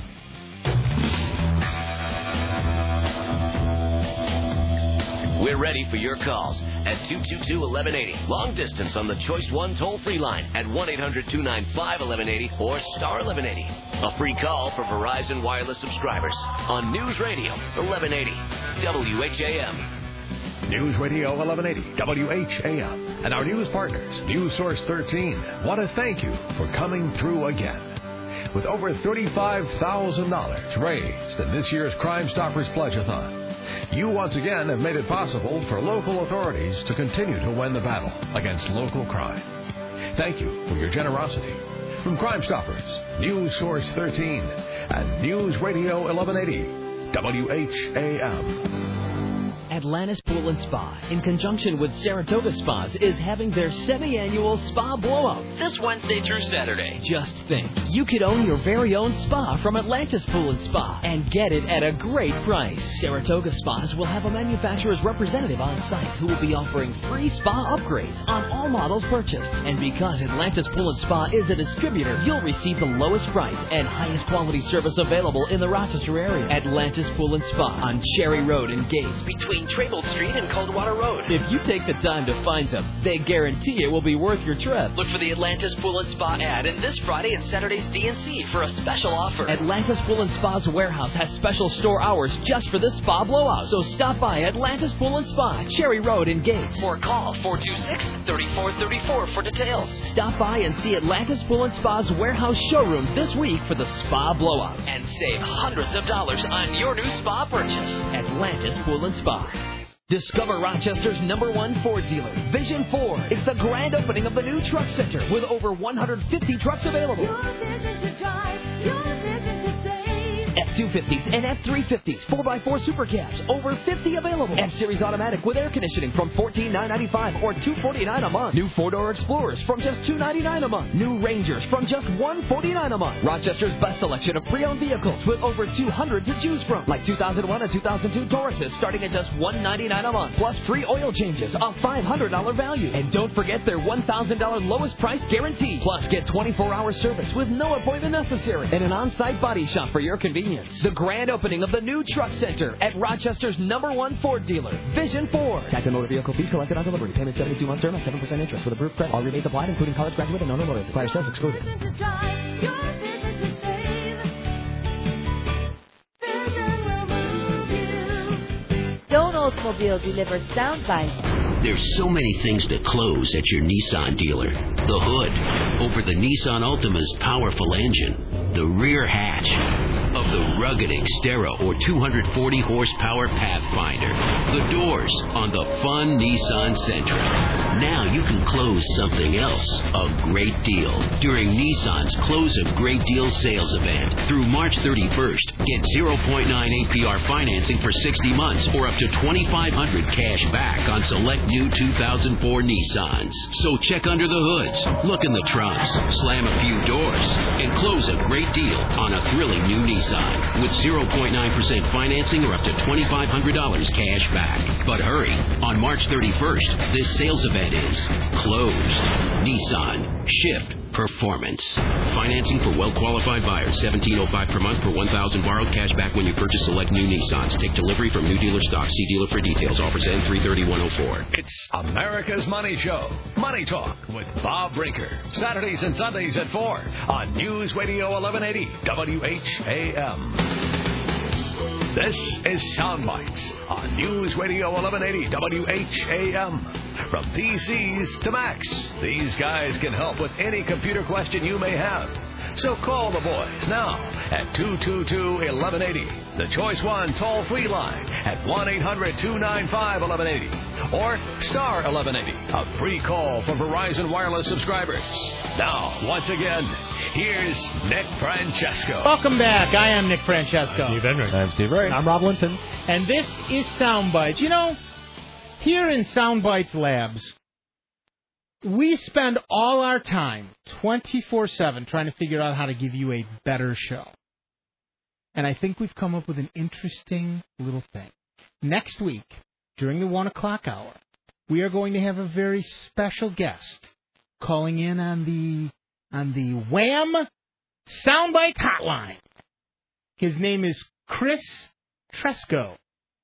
We're ready for your calls at two two two, eleven eighty. Long distance on the Choice One toll-free line at one eight hundred, two nine five, eleven eighty or star eleven eighty. A free call for Verizon Wireless subscribers on News Radio eleven eighty W H A M. News Radio eleven eighty W H A M and our news partners, News Source thirteen, want to thank you for coming through again. With over thirty-five thousand dollars raised in this year's Crime Stoppers Pledge-a-thon, you once again have made it possible for local authorities to continue to win the battle against local crime. Thank you for your generosity. From Crime Stoppers, News Source thirteen, and News Radio eleven eighty W H A M. Atlantis Pool and Spa, in conjunction with Saratoga Spas, is having their semi-annual spa blowout this Wednesday through Saturday. Just think, you could own your very own spa from Atlantis Pool and Spa and get it at a great price. Saratoga Spas will have a manufacturer's representative on site who will be offering free spa upgrades on all models purchased. And because Atlantis Pool and Spa is a distributor, you'll receive the lowest price and highest quality service available in the Rochester area. Atlantis Pool and Spa on Cherry Road in Gates, between Trable Street and Coldwater Road. If you take the time to find them, they guarantee it will be worth your trip. Look for the Atlantis Pool and Spa ad in this Friday and Saturday's D and C for a special offer. Atlantis Pool and Spa's warehouse has special store hours just for this spa blowout. So stop by Atlantis Pool and Spa, Cherry Road in Gates. Or call four two six, three four three four for details. Stop by and see Atlantis Pool and Spa's warehouse showroom this week for the spa blowout. And save hundreds of dollars on your new spa purchase. Atlantis Pool and Spa. Discover Rochester's number one Ford dealer, Vision Ford. It's the grand opening of the new truck center with over one hundred fifty trucks available. Your vision to drive, your vision to save. F two fifties and F three fifties, four by four Super Cabs, over fifty available. F-Series automatic with air conditioning from fourteen thousand nine hundred ninety-five dollars or two hundred forty-nine dollars a month. New four-door Explorers from just two hundred ninety-nine dollars a month. New Rangers from just one hundred forty-nine dollars a month. Rochester's best selection of pre-owned vehicles with over two hundred to choose from, like two thousand one and two thousand two Tauruses starting at just one hundred ninety-nine dollars a month, plus free oil changes, a five hundred dollars value. And don't forget their one thousand dollars lowest price guarantee. Plus, get twenty-four hour service with no appointment necessary and an on-site body shop for your convenience. The grand opening of the new truck center at Rochester's number one Ford dealer, Vision Ford. Tax and motor vehicle fees collected on delivery. Payment seventy-two month term at seven percent interest with approved credit. All rebates applied, including college graduate and owner loaded. Prior sales excluded. Vision to drive, your vision to save. Vision will move you. Stone Oldsmobile delivers sound bites. There's so many things to close at your Nissan dealer. The hood over the Nissan Altima's powerful engine, the rear hatch, of the rugged Xterra or two hundred forty horsepower Pathfinder. The doors on the fun Nissan Sentra. Now you can close something else. A great deal. During Nissan's Close a Great Deal sales event. Through March thirty-first, get zero point nine A P R financing for sixty months or up to twenty-five hundred dollars cash back on select new two thousand four Nissans. So check under the hoods, look in the trunks, slam a few doors, and close a great deal on a thrilling new Nissan with zero point nine percent financing or up to twenty-five hundred dollars cash back. But hurry, on March thirty-first, this sales event is closed. Nissan. Shift. Performance. Financing for well-qualified buyers. seventeen oh five per month for one thousand borrowed cash back when you purchase select new Nissans. Take delivery from new dealer stock. See dealer for details. Offers end three thirty one oh four. It's America's Money Show. Money Talk with Bob Brinker. Saturdays and Sundays at four on News Radio eleven eighty W H A M. This is Soundbites on News Radio eleven eighty W H A M. From P Cs to Macs, these guys can help with any computer question you may have. So call the boys now at two two two, eleven eighty. The Choice One toll-free line at one eight hundred, two nine five, eleven eighty. Or star eleven eighty, a free call for Verizon Wireless subscribers. Now, once again, here's Nick Francesco. Welcome back. I am Nick Francesco. I'm Steve Henry. I'm Steve Ray. I'm Rob Linton. And this is Soundbites. You know, here in Soundbites Labs, we spend all our time, twenty-four seven, trying to figure out how to give you a better show. And I think we've come up with an interesting little thing. Next week, during the one o'clock hour, we are going to have a very special guest calling in on the on the Wham Soundbite Hotline. His name is Chris Tresco.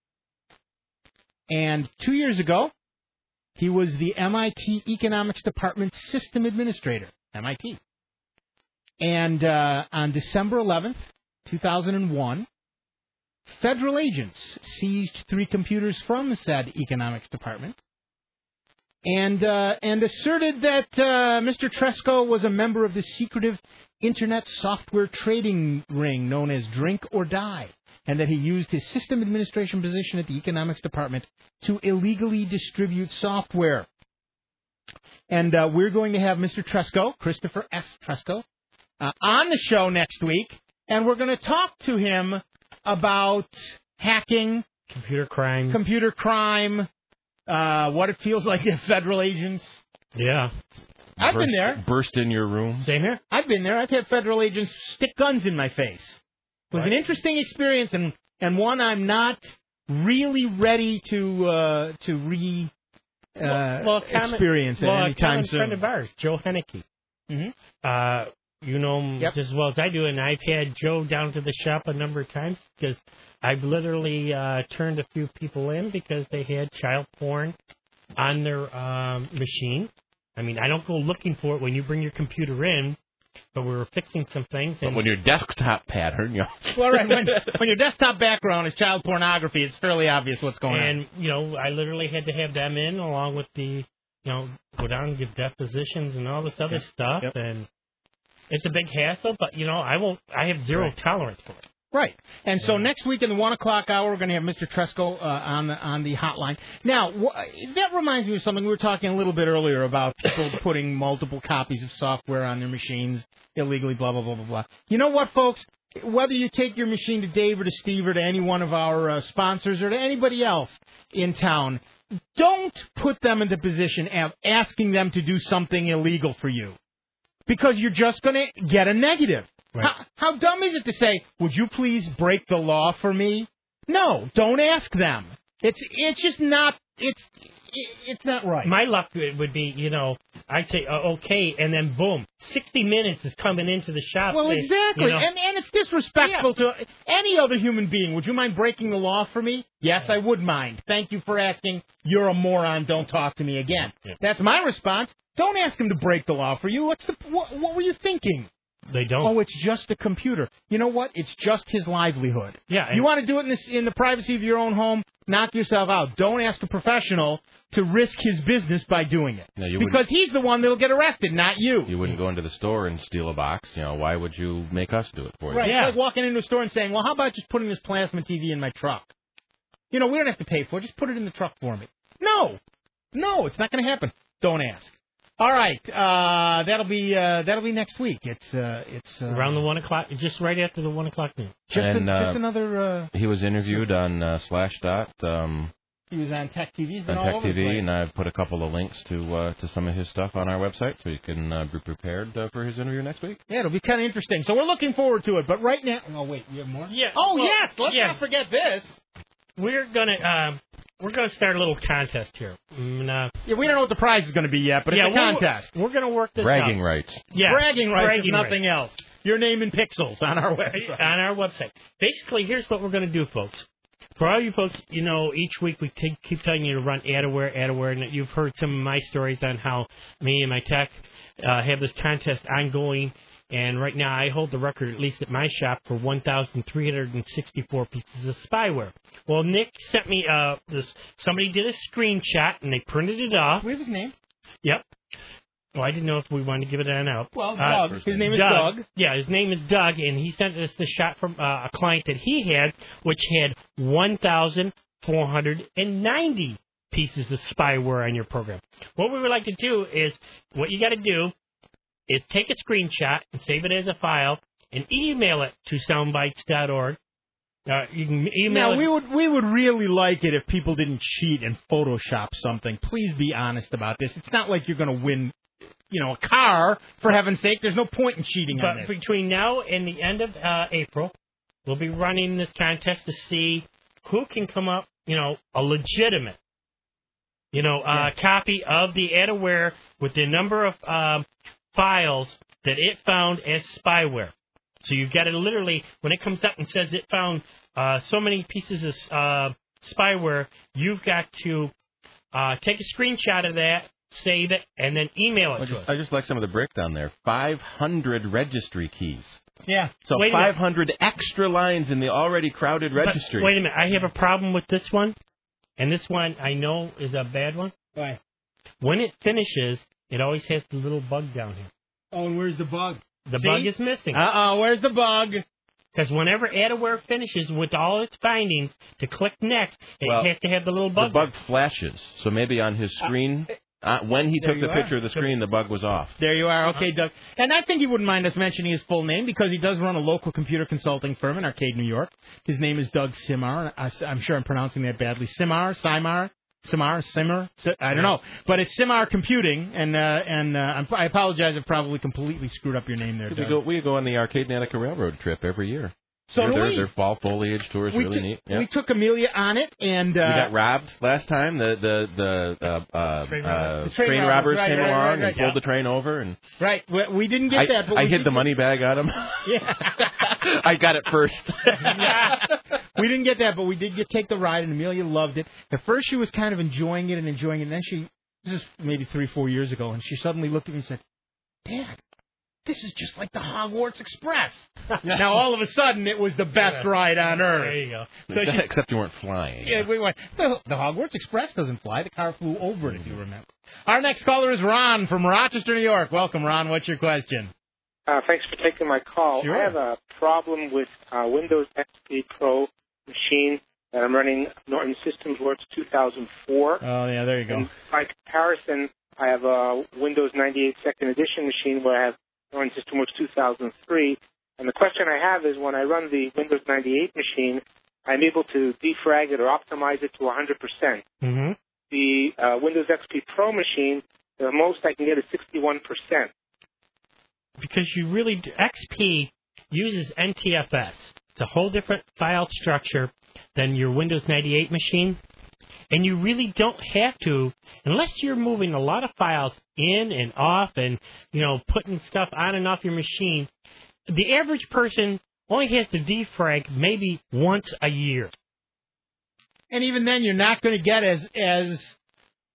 And two years ago, he was the M I T Economics Department System Administrator, M I T. And uh, on December eleventh, two thousand one, federal agents seized three computers from the said Economics Department and uh, and asserted that uh, Mister Tresco was a member of the secretive Internet software trading ring known as Drink or Die, and that he used his system administration position at the Economics Department to illegally distribute software. And uh, we're going to have Mister Tresco, Christopher S. Tresco, uh, on the show next week, and we're going to talk to him about hacking, computer crime, computer crime, uh, what it feels like to have federal agents. Yeah. I've burst, been there. Burst in your room. Same here. I've been there. I've had federal agents stick guns in my face. It was Right. an interesting experience, and, and one I'm not really ready to uh, to re uh, well, a common, experience well, at any a common time soon. friend of ours, Joe Henneke. Mm-hmm. Uh, you know him Yep. just as well as I do, and I've had Joe down to the shop a number of times because I've literally uh, turned a few people in because they had child porn on their um, machine. I mean, I don't go looking for it when you bring your computer in, but we were fixing some things. And But when your desktop pattern, you know. Well, right. When, when your desktop background is child pornography, it's fairly obvious what's going and, on. you know, I literally had to have them in along with the, you know, go down and give depositions and all this other Yep. stuff. Yep. And it's a big hassle, but, you know, I won't, I have zero Right. tolerance for it. Right. And so next week in the one o'clock hour, we're going to have Mister Tresco uh, on the on the hotline. Now, wh- that reminds me of something we were talking a little bit earlier about people putting multiple copies of software on their machines illegally, blah, blah, blah, blah, blah. You know what, folks? Whether you take your machine to Dave or to Steve or to any one of our uh, sponsors or to anybody else in town, don't put them in the position of asking them to do something illegal for you, because you're just going to get a negative. Right. How, how dumb is it to say, would you please break the law for me? No, don't ask them. It's it's just not, it's it's not right. My luck would be, you know, I'd say, uh, okay, and then boom, sixty minutes is coming into the shop. Well, They- exactly. you know, and, and it's disrespectful to any other human being. Would you mind breaking the law for me? Yes, I would mind. Thank you for asking. You're a moron. Don't talk to me again. Yeah. That's my response. Don't ask him to break the law for you. What's the, what, what were you thinking? They don't. Oh, it's just a computer. You know what? It's just his livelihood. Yeah. You want to do it in, this, in the privacy of your own home? Knock yourself out. Don't ask a professional to risk his business by doing it. No, you because he's the one that'll get arrested, not you. You wouldn't go into the store and steal a box. You know, why would you make us do it for you? Right. It's like walking into a store and saying, well, how about just putting this plasma T V in my truck? You know, we don't have to pay for it. Just put it in the truck for me. No. No, it's not going to happen. Don't ask. All right, uh, that'll be uh, that'll be next week. It's uh, it's uh, Around the one o'clock, just right after the one o'clock news. Just, and, a, uh, just another. Uh, He was interviewed on uh, Slashdot. Um, he was on Tech T V. He's been on all Tech over T V, the place. and I've put a couple of links to uh, to some of his stuff on our website, so you can uh, be prepared uh, for his interview next week. Yeah, it'll be kind of interesting. So we're looking forward to it. But right now, oh wait, you have more? Yeah. Oh well, yes, let's yeah. not forget this. We're gonna uh, we're gonna start a little contest here. Mm, uh, Yeah, we don't know what the prize is going to be yet, but yeah, it's a we're- contest. We're gonna work this Bragging out. rights. Yeah, bragging rights, bragging if nothing else. Your name in pixels on our website. on our website. Basically, here's what we're going to do, folks. For all you folks, you know, each week we take, keep telling you to run AdAware, AdAware, and you've heard some of my stories on how me and my tech uh, have this contest ongoing. And right now I hold the record, at least at my shop, for one thousand three hundred sixty-four pieces of spyware. Well, Nick sent me uh, this. Somebody did a screenshot, and they printed it off. We have his name. Yep. Well, I didn't know if we wanted to give it on out. Well, Uh, Doug. His name is Doug. Yeah, his name is Doug, and he sent us the shot from uh, a client that he had, which had one thousand four hundred ninety pieces of spyware on your program. What we would like to do is, what you got to do is take a screenshot and save it as a file and email it to soundbites dot org. Uh, you can email Now it. we would we would really like it if people didn't cheat and Photoshop something. Please be honest about this. It's not like you're going to win, you know, a car, for heaven's sake. There's no point in cheating on But this. between now and the end of uh, April, we'll be running this contest to see who can come up, you know, a legitimate, you know, uh, copy of the AdAware with the number of um, files that it found as spyware. So you've got to literally, when it comes up and says it found uh, so many pieces of uh, spyware, you've got to uh, take a screenshot of that, save it, and then email it I to just, us. I just like some of the breakdown there. five hundred registry keys. Yeah. So Wait a minute. five hundred extra lines in the already crowded But registry. wait a minute, I have a problem with this one, and this one I know is a bad one. Why? When it finishes, it always has the little bug down here. Oh, and where's the bug? The See? bug is missing. Uh-oh, where's the bug? Because whenever AdAware finishes with all its findings, to click next, it Well, has to have the little The bug. bug flashes. So maybe on his screen, uh, when he There took you the are. picture of the screen, the bug was off. There you are. Okay, Doug. And I think he wouldn't mind us mentioning his full name because he does run a local computer consulting firm in Arcade, New York. His name is Doug Simar. I- I'm sure I'm pronouncing that badly. Simar? Simar? Simar? Simar? Si- I don't know. But it's Simar Computing, and uh, and uh, I'm, I apologize. I've probably completely screwed up your name there, We Doug. go, we go on the Arcade Natica Railroad trip every year. So their, do their, we. their fall foliage tour is we really took, neat. Yeah. We took Amelia on it, and uh, we got robbed last time. The the the uh, uh, Train uh, robbers. The train train robbers, robbers right, came right, along right, and right, pulled yeah. the train over, and right. We, we didn't get I, that, but I we hid did the money bag on him. Yeah. I got it first. We didn't get that, but we did get take the ride, and Amelia loved it. At first, she was kind of enjoying it and enjoying it, and then she, this is maybe three, four years ago, and she suddenly looked at me and said, Dad, this is just like the Hogwarts Express. Now, all of a sudden, it was the best ride on earth. There you go. So she, Except you weren't flying. yeah, we went, the, the Hogwarts Express doesn't fly. The car flew over it, if you remember. Our next caller is Ron from Rochester, New York. Welcome, Ron. What's your question? Uh, thanks for taking my call. Sure. I have a problem with uh, Windows X P Pro machine that I'm running Norton Systems Works two thousand four. Oh, yeah, there you go. And by comparison, I have a Windows ninety-eight Second Edition machine where I have Norton Systems Works two thousand three. And the question I have is when I run the Windows ninety-eight machine, I'm able to defrag it or optimize it to one hundred percent. Mm-hmm. The uh, Windows X P Pro machine, the most I can get is sixty-one percent. Because you really do, X P uses N T F S. It's a whole different file structure than your Windows ninety-eight machine, and you really don't have to unless you're moving a lot of files in and off, and you know putting stuff on and off your machine. The average person only has to defrag maybe once a year. And even then, you're not going to get as as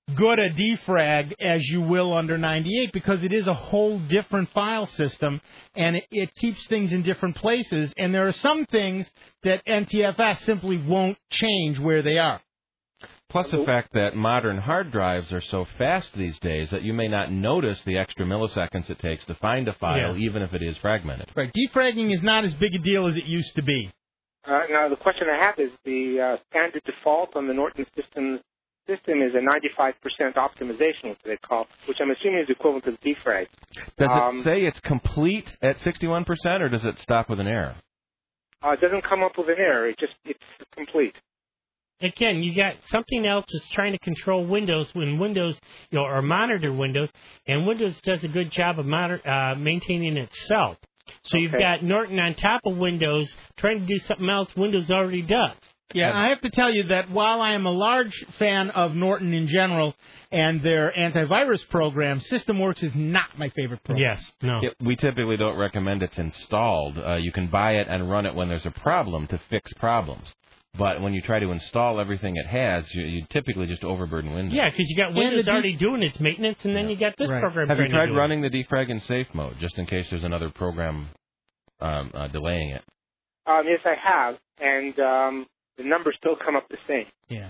good a defrag as you will under ninety-eight because it is a whole different file system and it, it keeps things in different places. And there are some things that N T F S simply won't change where they are. Plus the fact that modern hard drives are so fast these days that you may not notice the extra milliseconds it takes to find a file, Yeah. even if it is fragmented. Right. Defragging is not as big a deal as it used to be. Uh, now, the question I have is the uh, standard default on the Norton system system is a ninety-five percent optimization, which they call, which I'm assuming is equivalent to the defrag. Does Um, it say it's complete at sixty-one percent, or does it stop with an error? Uh, it doesn't come up with an error. It just it's complete. Again, you got something else that's trying to control Windows when Windows, you know, or monitor Windows, and Windows does a good job of monitor, uh, maintaining itself. So you've Okay. got Norton on top of Windows trying to do something else Windows already does. Yeah, I have to tell you that while I am a large fan of Norton in general and their antivirus program, SystemWorks is not my favorite program. Yes, no. It, we typically don't recommend it's installed. Uh, you can buy it and run it when there's a problem to fix problems. But when you try to install everything it has, you, you typically just overburden Windows. Yeah, because you got And Windows the de- already doing its maintenance, and then you got this program Have you trying to tried do it. running the defrag in safe mode, just in case there's another program um, uh, delaying it? Um, yes, I have, and um, the numbers still come up the same. Yeah.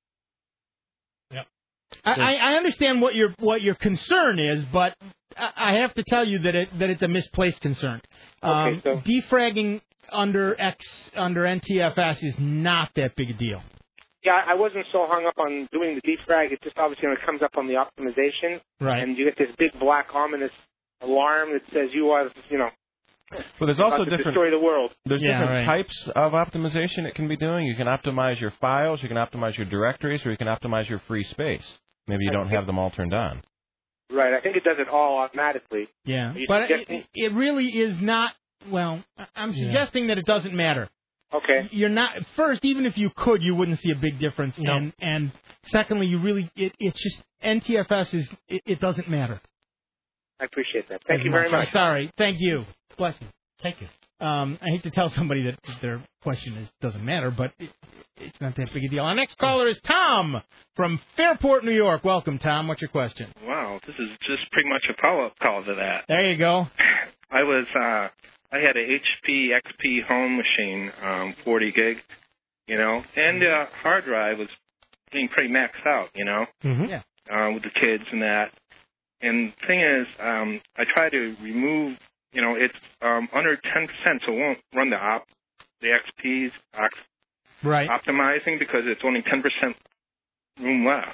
Yep. I, I I understand what your what your concern is, but I I have to tell you that it that it's a misplaced concern. Um, Okay, so- defragging under X under N T F S is not that big a deal. Yeah, I wasn't so hung up on doing the defrag. It's just obviously when it comes up on the optimization, Right. and you get this big black ominous alarm that says you are, you know, Well, there's about also to different. destroy the world. There's Yeah, different right. types of optimization it can be doing. You can optimize your files, you can optimize your directories, or you can optimize your free space. Maybe you don't have them all turned on. Right. I think it does it all automatically. Yeah, Are you but it, suggesting- it really is not. Well, I- I'm Yeah. suggesting that it doesn't matter. Okay. You're not first, even if you could, you wouldn't see a big difference. No. And and secondly, you really it, it's just N T F S is it, it doesn't matter. I appreciate that. Thank you very much. Sorry, thank you. Bless you. Thank you. Um, I hate to tell somebody that their question is doesn't matter, but it, it's not that big a deal. Our next caller is Tom from Fairport, New York. Welcome, Tom. What's your question? Wow, this is just pretty much a follow-up call to that. There you go. I was, uh, I had a H P X P home machine, um, forty gig, you know, and the uh, hard drive was getting pretty maxed out, you know, Mm-hmm. Yeah. uh, with the kids and that. And the thing is, um, I try to remove, you know, it's um, under ten percent, so it won't run the op, the X P's ox- Right. optimizing because it's only ten percent room left.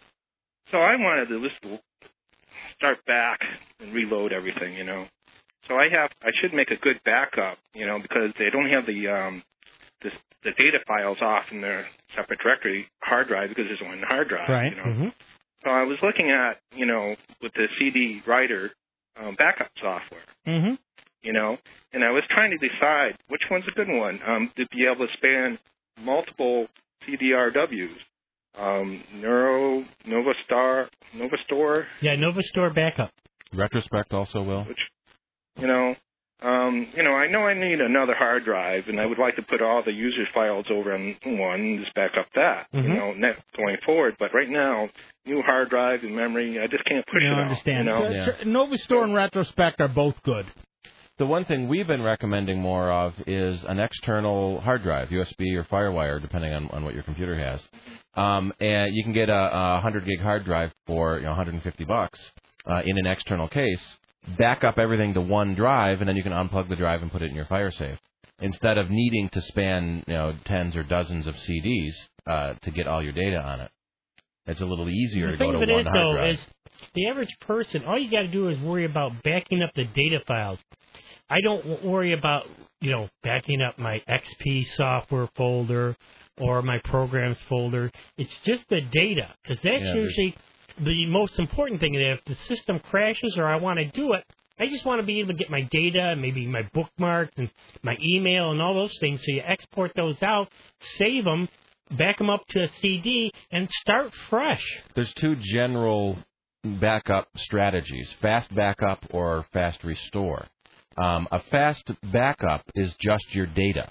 So I wanted to just start back and reload everything, you know. So I have, I should make a good backup, you know, because they don't have the um, the, the data files off in their separate directory hard drive because there's one hard drive, Right. you know. Mm-hmm. So I was looking at, you know, with the C D writer um, backup software, Mm-hmm. you know, and I was trying to decide which one's a good one um, to be able to span multiple C D R Ws. Um, Neuro, Novastar, Novastore, Yeah, NovaStore backup. Retrospect also will. which, you know, um, you know, I know I need another hard drive, and I would like to put all the user files over on one and just back up that, Mhm. you know, net going forward. But right now, new hard drive and memory, I just can't push You it don't all. understand. You know? Yeah. Uh, Novastore and Retrospect are both good. The one thing we've been recommending more of is an external hard drive, U S B or FireWire, depending on, on what your computer has. Um, and you can get a, a one hundred gig hard drive for you know one hundred fifty bucks uh, in an external case. Back up everything to one drive, and then you can unplug the drive and put it in your FireSafe. Instead of needing to span you know tens or dozens of C Ds uh, to get all your data on it, it's a little easier The to go thing to of it one is, hard though, drive. is the average person, all you got to do is worry about backing up the data files. I don't w- worry about, you know, backing up my X P software folder or my programs folder. It's just the data, because that's Yeah, there's- usually the most important thing. If the system crashes or I want to do it, I just want to be able to get my data, maybe my bookmarks and my email and all those things. So you export those out, save them, back them up to a C D, and start fresh. There's two general backup strategies, fast backup or fast restore. Um, a fast backup is just your data.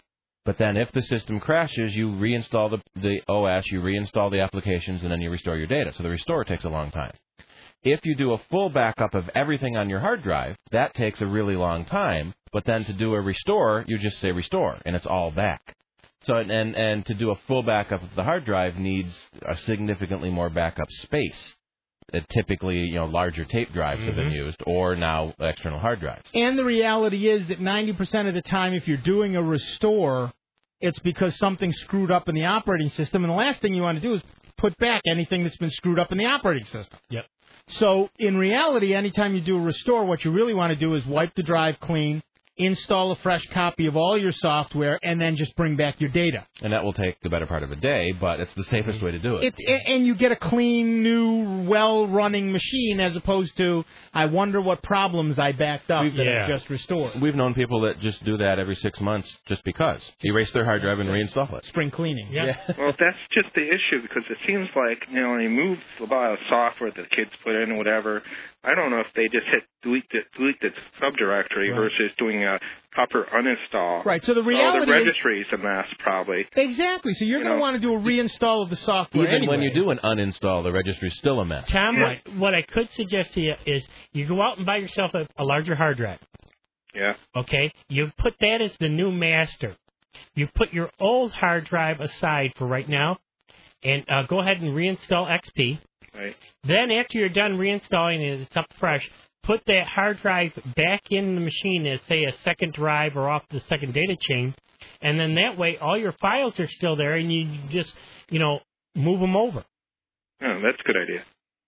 But then if the system crashes, you reinstall the, the O S, you reinstall the applications, and then you restore your data. So the restore takes a long time. If you do a full backup of everything on your hard drive, that takes a really long time. But then to do a restore, you just say restore, and it's all back. So and and to do a full backup of the hard drive needs a significantly more backup space. Uh, typically, you know, larger tape drives mm-hmm. have been used, or now external hard drives. And the reality is that ninety percent of the time, if you're doing a restore, it's because something screwed up in the operating system, and the last thing you want to do is put back anything that's been screwed up in the operating system. Yep. So in reality, anytime you do a restore, what you really want to do is wipe the drive clean, install a fresh copy of all your software, and then just bring back your data. And that will take the better part of a day, but it's the safest way to do it. It's, and you get a clean, new, well-running machine as opposed to, I wonder what problems I backed up We've, that yeah. I just restored. We've known people that just do that every six months just because. Erase their hard drive and reinstall it. Spring cleaning. Yeah. Well, that's just the issue because it seems like, you know, they move a lot of software that kids put in or whatever. I don't know if they just hit delete the, delete the subdirectory Right. versus doing a proper uninstall. Right, so the Oh, reality the is- registry is a mess, probably. Exactly. So you're You going to know. want to do a reinstall of the software Even anyway. when you do an uninstall, the registry's still a mess. Tom, what, what I could suggest to you is you go out and buy yourself a, a larger hard drive. Yeah. Okay? You put that as the new master. You put your old hard drive aside for right now, and uh, go ahead and reinstall X P. Right. Then after you're done reinstalling it, it's up fresh. Put that hard drive back in the machine as, say, a second drive or off the second data chain, and then that way all your files are still there, and you just, you know, move them over. Oh, that's a good idea.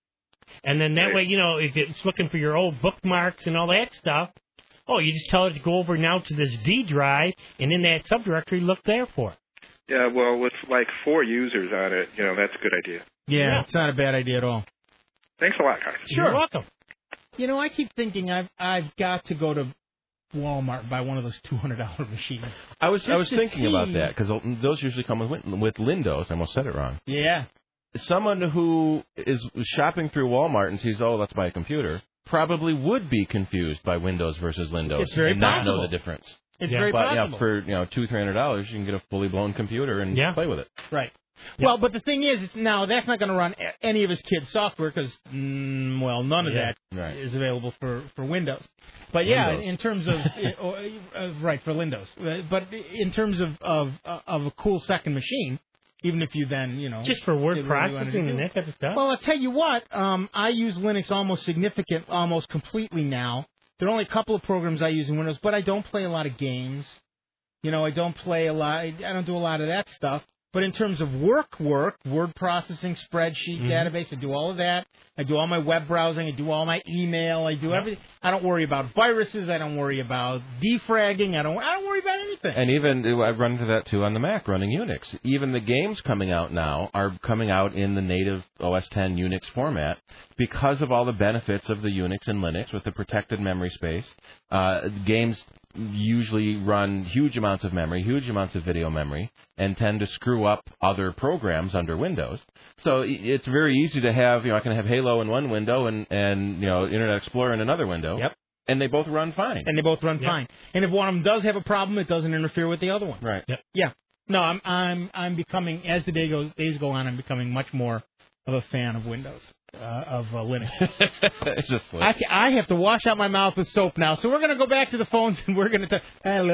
And then that Right. way, you know, if it's looking for your old bookmarks and all that stuff, oh, you just tell it to go over now to this D drive, and in that subdirectory, look there for it. Yeah, well, with like four users on it, you know, that's a good idea. Yeah, Yeah. it's not a bad idea at all. Thanks a lot, guys. Sure. You're welcome. You know, I keep thinking I've I've got to go to Walmart and buy one of those two hundred dollar machines. I was Just I was to thinking see- about that because those usually come with Win- with Lindos. I almost said it wrong. Yeah. Someone who is shopping through Walmart and sees, oh, let's buy a computer, probably would be confused by Windows versus Lindos It's very and not possible. know the difference. It's Yeah. very but possible. yeah, for you know two three hundred dollars, you can get a fully blown computer and Yeah. play with it. Right. Well, but the thing is, it's, now that's not going to run a- any of his kids' software because, mm, well, none of Yeah. that Right. is available for, for Windows. But yeah, Windows. in terms of or, uh, right for Windows, Uh, but in terms of of of a cool second machine, even if you then you know Just for word did what you wanted to processing and do. that type of stuff. Well, I'll tell you what, um, I use Linux almost significant, almost completely now. There are only a couple of programs I use in Windows, but I don't play a lot of games. You know, I don't play a lot. I don't do a lot of that stuff. But in terms of work, work, word processing, spreadsheet, Mhm. database, I do all of that. I do all my web browsing. I do all my email. I do Yep. everything. I don't worry about viruses. I don't worry about defragging. I don't. I don't worry about anything. And even I've run into that too on the Mac running Unix. Even the games coming out now are coming out in the native O S ten Unix format because of all the benefits of the Unix and Linux with the protected memory space. Uh, games usually run huge amounts of memory, huge amounts of video memory, and tend to screw up other programs under Windows. So i- it's very easy to have, you know, I can have Halo in one window and, and you know, Internet Explorer in another window. Yep. And they both run fine. And they both run Yep. fine. And if one of them does have a problem, it doesn't interfere with the other one. Right. Yep. Yeah. No, I'm I'm I'm becoming as the day goes days go on, I'm becoming much more of a fan of Windows, uh, of uh, Linux. It's just like, I, ca- I have to wash out my mouth with soap now, so we're going to go back to the phones and we're going to talk. Well,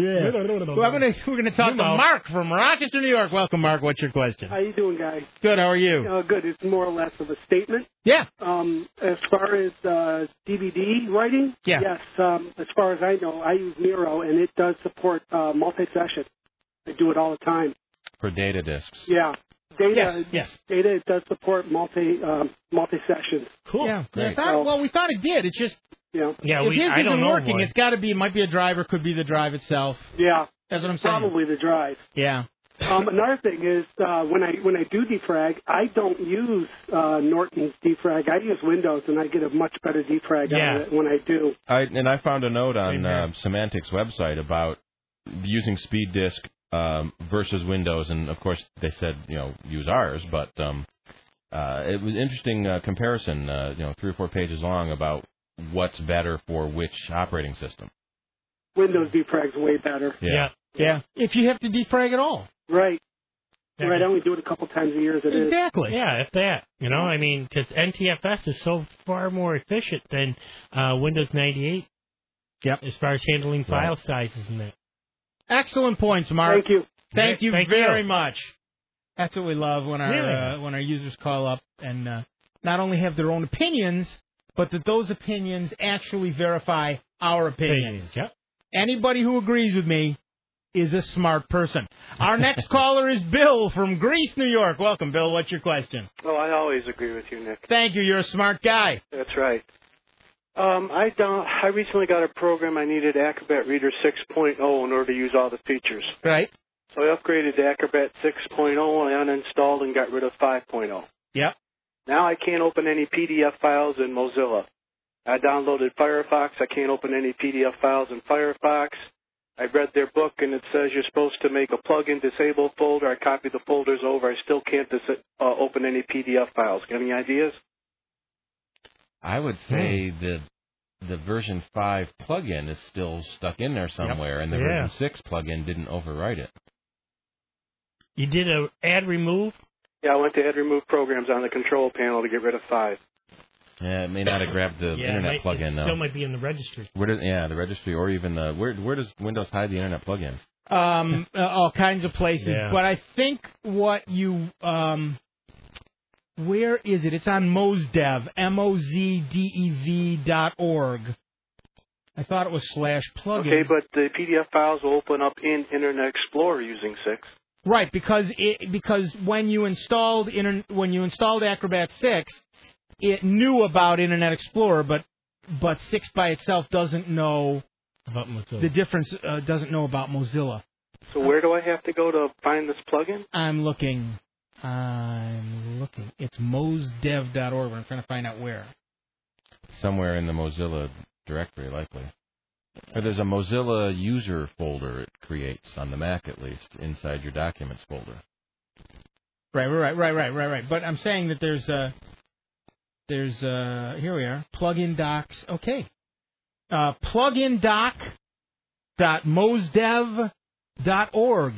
I'm gonna, we're going to talk to Mark from Rochester, New York. Welcome, Mark. What's your question? How you doing, guys? Good. How are you? Uh, good. It's more or less of a statement. Yeah. Um, as far as uh, D V D writing, Yeah. yes. Um, as far as I know, I use Miro, and it does support uh, multi-session. I do it all the time. for data disks. Yeah. Data, Yes, yes. Data it does support multi um, multi sessions. Cool. Yeah. Great. I thought- well, we thought it did. It's just Yeah. Yeah, if we, his I don't isn't know. working, boy. it's got to be. It might be a driver. Could be the drive itself. Yeah. That's what I'm saying. Probably the drive. Yeah. Um, another thing is uh, when I when I do defrag, I don't use uh, Norton's defrag. I use Windows, and I get a much better defrag Yeah. out of it when I do. I, and I found a note on Same here. uh, Semantic's website about using Speed Disk um, versus Windows, and of course they said you know use ours, but um, uh, it was an interesting uh, comparison, uh, you know, three or four pages long about what's better for which operating system. Windows defrag's way better. Yeah. Yeah. If you have to defrag at all. Right. Right. I only do it a couple times a year as it is. Exactly. Yeah, if that. You know, I mean, because N T F S is so far more efficient than uh, Windows ninety-eight. Yep. As far as handling file sizes and that. Excellent points, Mark. Thank you. Thank you Thank very you. much. That's what we love when our Really? uh, when our users call up and uh, not only have their own opinions, but that those opinions actually verify our opinions. Yep. Anybody who agrees with me is a smart person. Our next caller is Bill from Greece, New York. Welcome, Bill. What's your question? Oh, I always agree with you, Nick. Thank you. You're a smart guy. That's right. Um, I don't. I recently got a program. I needed Acrobat Reader six point oh in order to use all the features. Right. So I upgraded to Acrobat six point oh and I uninstalled and got rid of five point oh. Yep. Now I can't open any P D F files in Mozilla. I downloaded Firefox. I can't open any P D F files in Firefox. I read their book, and it says you're supposed to make a plug-in disable folder. I copied the folders over. I still can't dis- uh, open any P D F files. Got any ideas? I would say the the version five plugin is still stuck in there somewhere, and the Yeah. version six plugin didn't overwrite it. You did a add remove? Yeah, I went to Add Remove Programs on the control panel to get rid of five. Yeah, it may not have grabbed the yeah, internet it might, plugin it though. still might be in the registry. Where does, yeah, the registry, or even the where where does Windows hide the internet plugins? Um, uh, all kinds of places. Yeah. But I think what you, um, where is it? It's on Mozdev, M O Z D E V dot org. I thought it was slash plugin. Okay, but the P D F files will open up in Internet Explorer using six. Right, because it, because when you installed inter, when you installed Acrobat six, it knew about Internet Explorer, but but six by itself doesn't know about Mozilla. The difference uh, doesn't know about Mozilla. So where do I have to go to find this plugin? I'm looking. I'm looking. It's mozdev dot org. I'm trying to find out where. Somewhere in the Mozilla directory, likely. Or there's a Mozilla user folder it creates on the Mac, at least, inside your documents folder. Right, right, right, right, right, right. But I'm saying that there's a, there's a, here we are, plugin docs. Okay, uh, plugin doc dot mozdev dot org.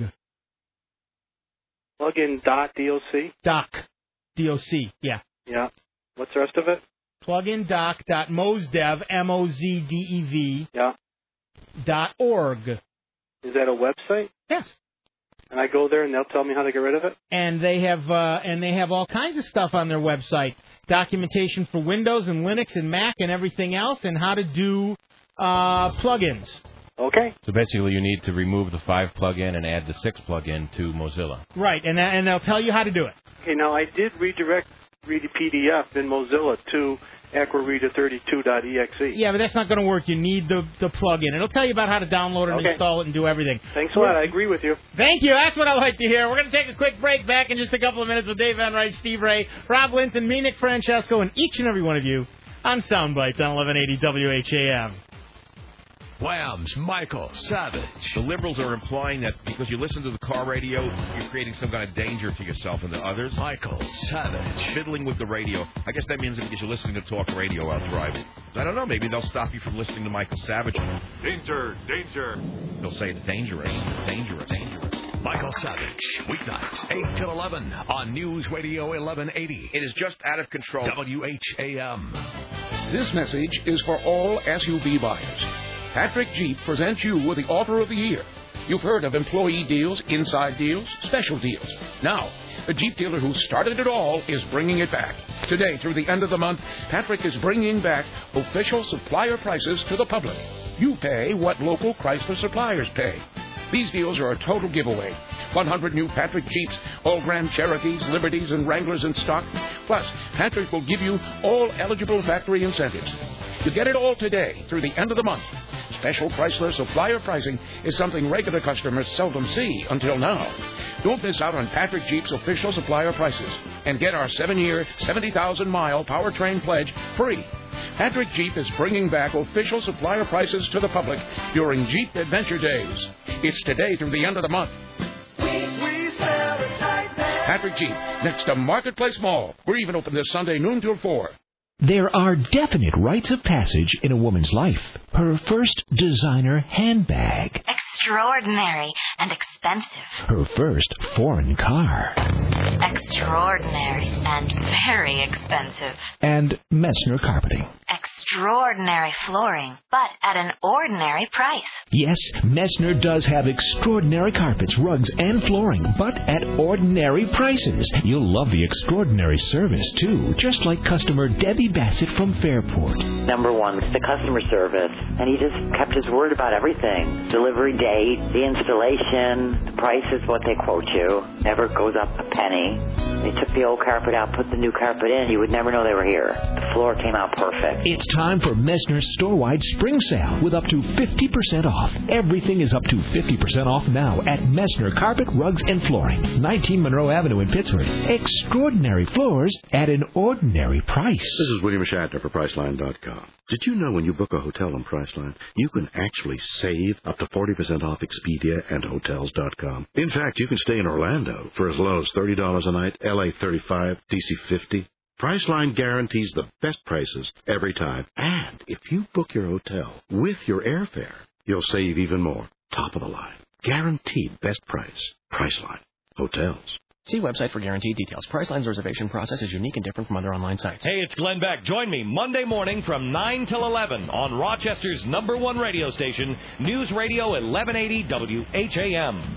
Plugin dot doc. Doc, D O C, yeah. Yeah. What's the rest of it? Plugin doc dot mozdev, M O Z D E V. Yeah. Dot org. Is that a website? Yes. And I go there and they'll tell me how to get rid of it? And they have uh, and they have all kinds of stuff on their website, documentation for Windows and Linux and Mac and everything else, and how to do uh, plugins. Okay. So basically, you need to remove the five plugin and add the six plugin to Mozilla. Right, and that, and they'll tell you how to do it. Okay, now I did redirect read P D F in Mozilla to AcroReader thirty-two dot E X E. Yeah, but that's not going to work. You need the the plugin. It'll tell you about how to download it and Okay. install it and do everything. Thanks a lot. I agree with you. Thank you. That's what I like to hear. We're going to take a quick break. Back in just a couple of minutes with Dave Van Wright, Steve Ray, Rob Linton, me, Nick Francesco, and each and every one of you on Soundbites on eleven eighty W H A M. Wham's Michael Savage. The liberals are implying that because you listen to the car radio, you're creating some kind of danger to yourself and to others. Michael Savage. Fiddling with the radio. I guess that means that because you're listening to talk radio while driving. I don't know. Maybe they'll stop you from listening to Michael Savage. Danger, danger. They'll say it's dangerous. Dangerous. Dangerous. Michael Savage. Weeknights, eight till eleven on News Radio eleven eighty. It is just out of control. W H A M. This message is for all S U V buyers. Patrick Jeep presents you with the offer of the year. You've heard of employee deals, inside deals, special deals. Now, the Jeep dealer who started it all is bringing it back. Today, through the end of the month, Patrick is bringing back official supplier prices to the public. You pay what local Chrysler suppliers pay. These deals are a total giveaway. one hundred new Patrick Jeeps, all Grand Cherokees, Liberties, and Wranglers in stock. Plus, Patrick will give you all eligible factory incentives. You get it all today through the end of the month. Special Chrysler supplier pricing is something regular customers seldom see until now. Don't miss out on Patrick Jeep's official supplier prices and get our seven-year, seventy thousand mile powertrain pledge free. Patrick Jeep is bringing back official supplier prices to the public during Jeep Adventure Days. It's today through the end of the month. Patrick Jeep, next to Marketplace Mall. We're even open this Sunday, noon till four. There are definite rites of passage in a woman's life. Her first designer handbag. Extraordinary and expensive. Her first foreign car. Extraordinary and very expensive. And Messner carpeting. Extraordinary flooring, but at an ordinary price. Yes, Messner does have extraordinary carpets, rugs, and flooring, but at ordinary prices. You'll love the extraordinary service, too, just like customer Debbie Bassett from Fairport. Number one, the customer service, and he just kept his word about everything. Delivery date, the installation, the price is what they quote you. Never goes up a penny. They took the old carpet out, put the new carpet in. You would never know they were here. The floor came out perfect. It's time for Messner's store-wide spring sale with up to fifty percent off. Everything is up to fifty percent off now at Messner Carpet, Rugs, and Flooring, nineteen Monroe Avenue in Pittsburgh. Extraordinary floors at an ordinary price. This is William Shatner for Priceline dot com. Did you know when you book a hotel on Priceline, you can actually save up to forty percent off Expedia and Hotels dot com? In fact, you can stay in Orlando for as low as thirty dollars a night, L A thirty-five dollars, D C fifty dollars. Priceline guarantees the best prices every time. And if you book your hotel with your airfare, you'll save even more. Top of the line. Guaranteed best price. Priceline. Hotels. See website for guaranteed details. Priceline's reservation process is unique and different from other online sites. Hey, it's Glenn Beck. Join me Monday morning from nine till eleven on Rochester's number one radio station, News Radio eleven eighty W H A M.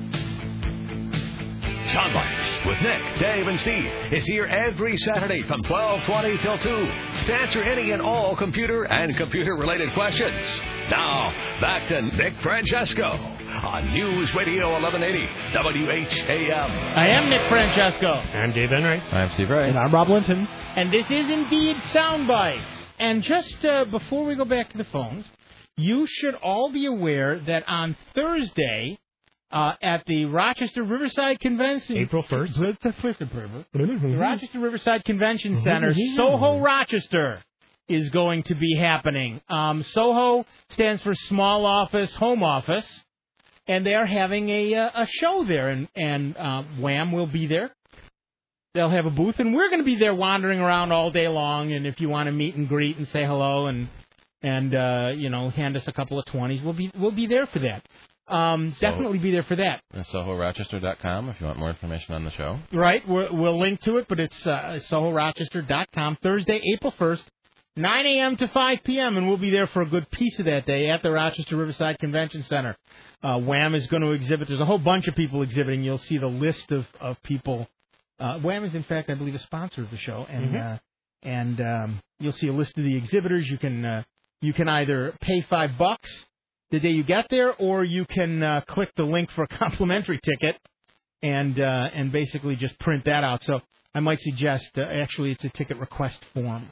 Soundbites with Nick, Dave, and Steve is here every Saturday from twelve twenty till two to answer any and all computer and computer-related questions. Now, back to Nick Francesco on News Radio eleven eighty W H A M. I am Nick Francesco. I'm Dave Enright. I'm Steve Wright. And I'm Rob Linton. And this is indeed Soundbites. And just uh, before we go back to the phones, you should all be aware that on Thursday, Uh, at the Rochester Riverside Convention... April first. The Rochester Riverside Convention Center, Soho Rochester, is going to be happening. Um, Soho stands for Small Office, Home Office, and they are having a uh, a show there, and, and uh, Wham will be there. They'll have a booth, and we're going to be there wandering around all day long, and if you want to meet and greet and say hello and, and uh, you know, hand us a couple of twenties, we'll be we'll be there for that. Um, So- definitely be there for that. Soho Rochester dot com if you want more information on the show. Right, we're, we'll link to it, but it's uh, Soho Rochester dot com, Thursday, April first, nine a.m. to five p.m., and we'll be there for a good piece of that day at the Rochester Riverside Convention Center. Uh, Wham is going to exhibit. There's a whole bunch of people exhibiting. You'll see the list of, of people. Uh, Wham is, in fact, I believe, a sponsor of the show, and Mhm. uh, and um, you'll see a list of the exhibitors. You can uh, you can either pay five bucks the day you get there, or you can uh, click the link for a complimentary ticket and uh, and basically just print that out. So I might suggest, uh, actually, it's a ticket request form.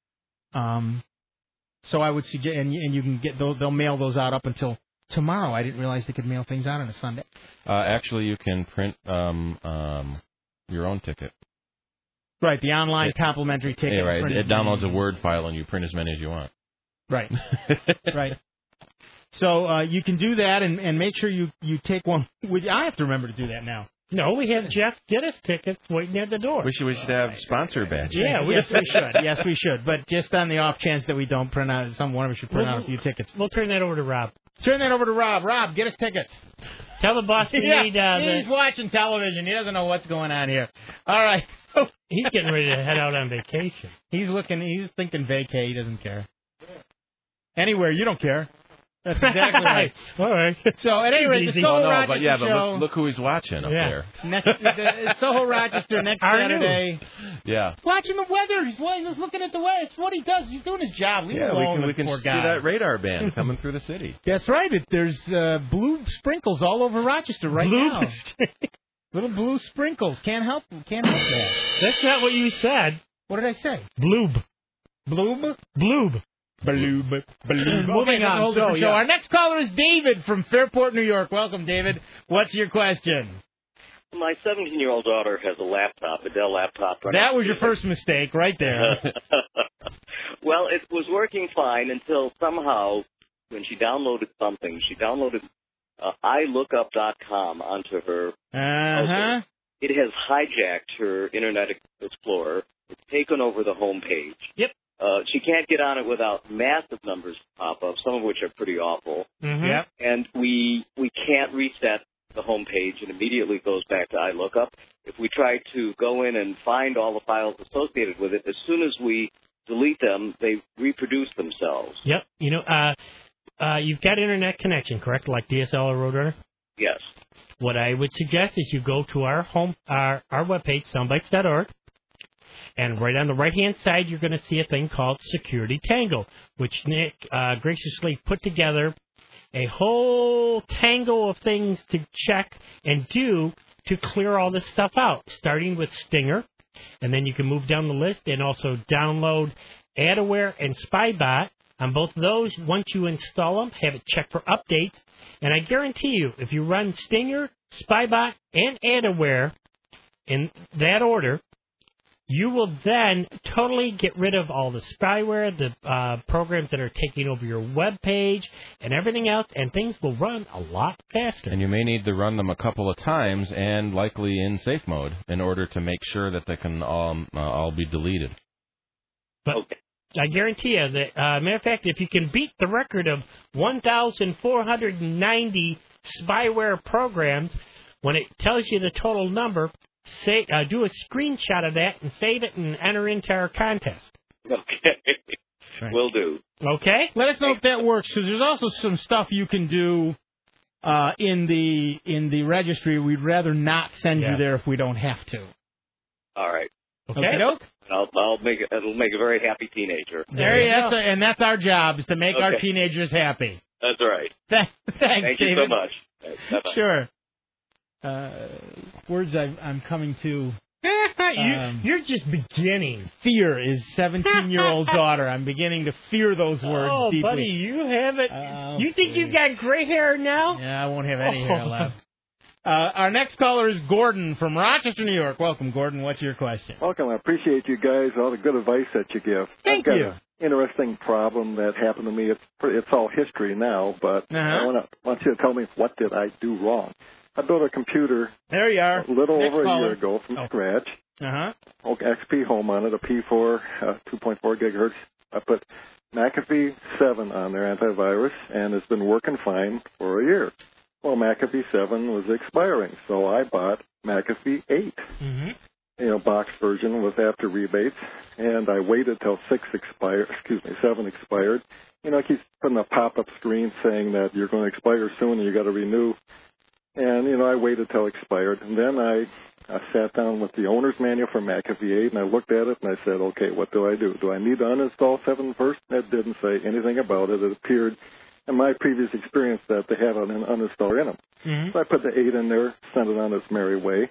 Um, so I would suggest, and, and you can get those, they'll mail those out up until tomorrow. I didn't realize they could mail things out on a Sunday. Uh, actually, you can print um, um, your own ticket. Right, the online It- complimentary ticket. Yeah, right. printed- It downloads a Word file and you print as many as you want. Right, right. So uh, you can do that, and, and make sure you, you take one. With you. I have to remember to do that now. No, we have Jeff get us tickets waiting at the door. We should we should have sponsor badges. Yeah, we, yes, we should. Yes, we should. But just on the off chance that we don't print out, some one of us should print We'll- out a few tickets. We'll turn that over to Rob. Turn that over to Rob. Rob, get us tickets. Tell the boss we yeah, need. Uh, he's the, watching television. He doesn't know what's going on here. All right. he's getting ready to head out on vacation. He's looking. He's thinking vacay. He doesn't care. Anywhere, you don't care. That's exactly right. All right. So at any rate, the Easy. Soho Oh, no, Rochester but yeah, but show. look, look who he's watching up Yeah. there. Next, the, Soho Rochester next Our Saturday. Yeah. He's watching the weather. He's, wa- he's looking at the weather. It's what he does. He's doing his job. Leave Yeah, him we alone, can we the can poor see guy. that radar band coming through the city. That's right. It, there's uh, blue sprinkles all over Rochester right Blue now. Little blue sprinkles. Can't help. Can't help that. That's not what you said. What did I say? Bloob. Bloob. Bloob. Bloob. Bloob. Moving Okay, on. hold it So, for show. yeah. Our next caller is David from Fairport, New York. Welcome, David. What's your question? My seventeen-year-old daughter has a laptop, a Dell laptop. running- That was your first mistake right there. Well, it was working fine until somehow, when she downloaded something, she downloaded uh, i lookup dot com onto her. Uh-huh. It has hijacked her Internet Explorer. It's taken over the home page. Yep. Uh, she can't get on it without massive numbers pop up, some of which are pretty awful. Mm-hmm. Yep. And we we can't reset the home page, and immediately goes back to iLookup. If we try to go in and find all the files associated with it, as soon as we delete them, they reproduce themselves. Yep. You know, uh, uh, you've got internet connection, correct? Like D S L or Roadrunner? Yes. What I would suggest is you go to our home, our, our webpage, soundbites dot org, and right on the right-hand side, you're going to see a thing called Security Tango, which Nick uh, graciously put together a whole tango of things to check and do to clear all this stuff out, starting with Stinger, and then you can move down the list and also download AdAware and SpyBot. On both of those, once you install them, have it check for updates, and I guarantee you, if you run Stinger, SpyBot, and AdAware in that order, you will then totally get rid of all the spyware, the uh, programs that are taking over your web page, and everything else, and things will run a lot faster. And you may need to run them a couple of times, and likely in safe mode, in order to make sure that they can um, uh, all be deleted. But I guarantee you that, uh, matter of fact, if you can beat the record of one thousand four hundred ninety spyware programs, when it tells you the total number, say, uh, do a screenshot of that and save it and enter into our contest. Okay. Right. Will do. Okay? Let us know if that works, because there's also some stuff you can do uh, in the in the registry. We'd rather not send Yeah. you there if we don't have to. All right. Okay, doke. I'll, I'll make it. It'll make a very happy teenager. There you go. And that's our job, is to make our Okay. teenagers happy. That's right. Thanks, Thank you David. so much. Bye-bye. Sure. Uh, words I'm, I'm coming to. Um, You're just beginning. Fear is seventeen-year-old daughter. I'm beginning to fear those words Oh, deeply. buddy, you have it. Oh, you think you've got gray hair now? Yeah, I won't have any Oh. hair left. Uh, our next caller is Gordon from Rochester, New York. Welcome, Gordon. What's your question? Welcome. I appreciate you guys, all the good advice that you give. Thank I've got you. an interesting problem that happened to me. It's pretty, it's all history now, but Uh-huh. I want to want you to tell me what did I do wrong. I built a computer There you are. a little Next over a caller. year ago from Oh. scratch. Uh-huh. Oak X P Home on it, a P four, uh, two point four gigahertz. I put McAfee seven on their antivirus, and it's been working fine for a year. Well, McAfee seven was expiring, so I bought McAfee eight. Mm-hmm. You know, box version was after rebates, and I waited till six expired, excuse me, seven expired. You know, it keeps putting a pop-up screen saying that you're going to expire soon and you got to renew. And, you know, I waited till it expired, and then I, I sat down with the owner's manual for McAfee eight, and I looked at it, and I said, okay, what do I do? Do I need to uninstall seven first? That didn't say anything about it. It appeared in my previous experience that they have an uninstaller in them. Mm-hmm. So I put the eight in there, sent it on its merry way,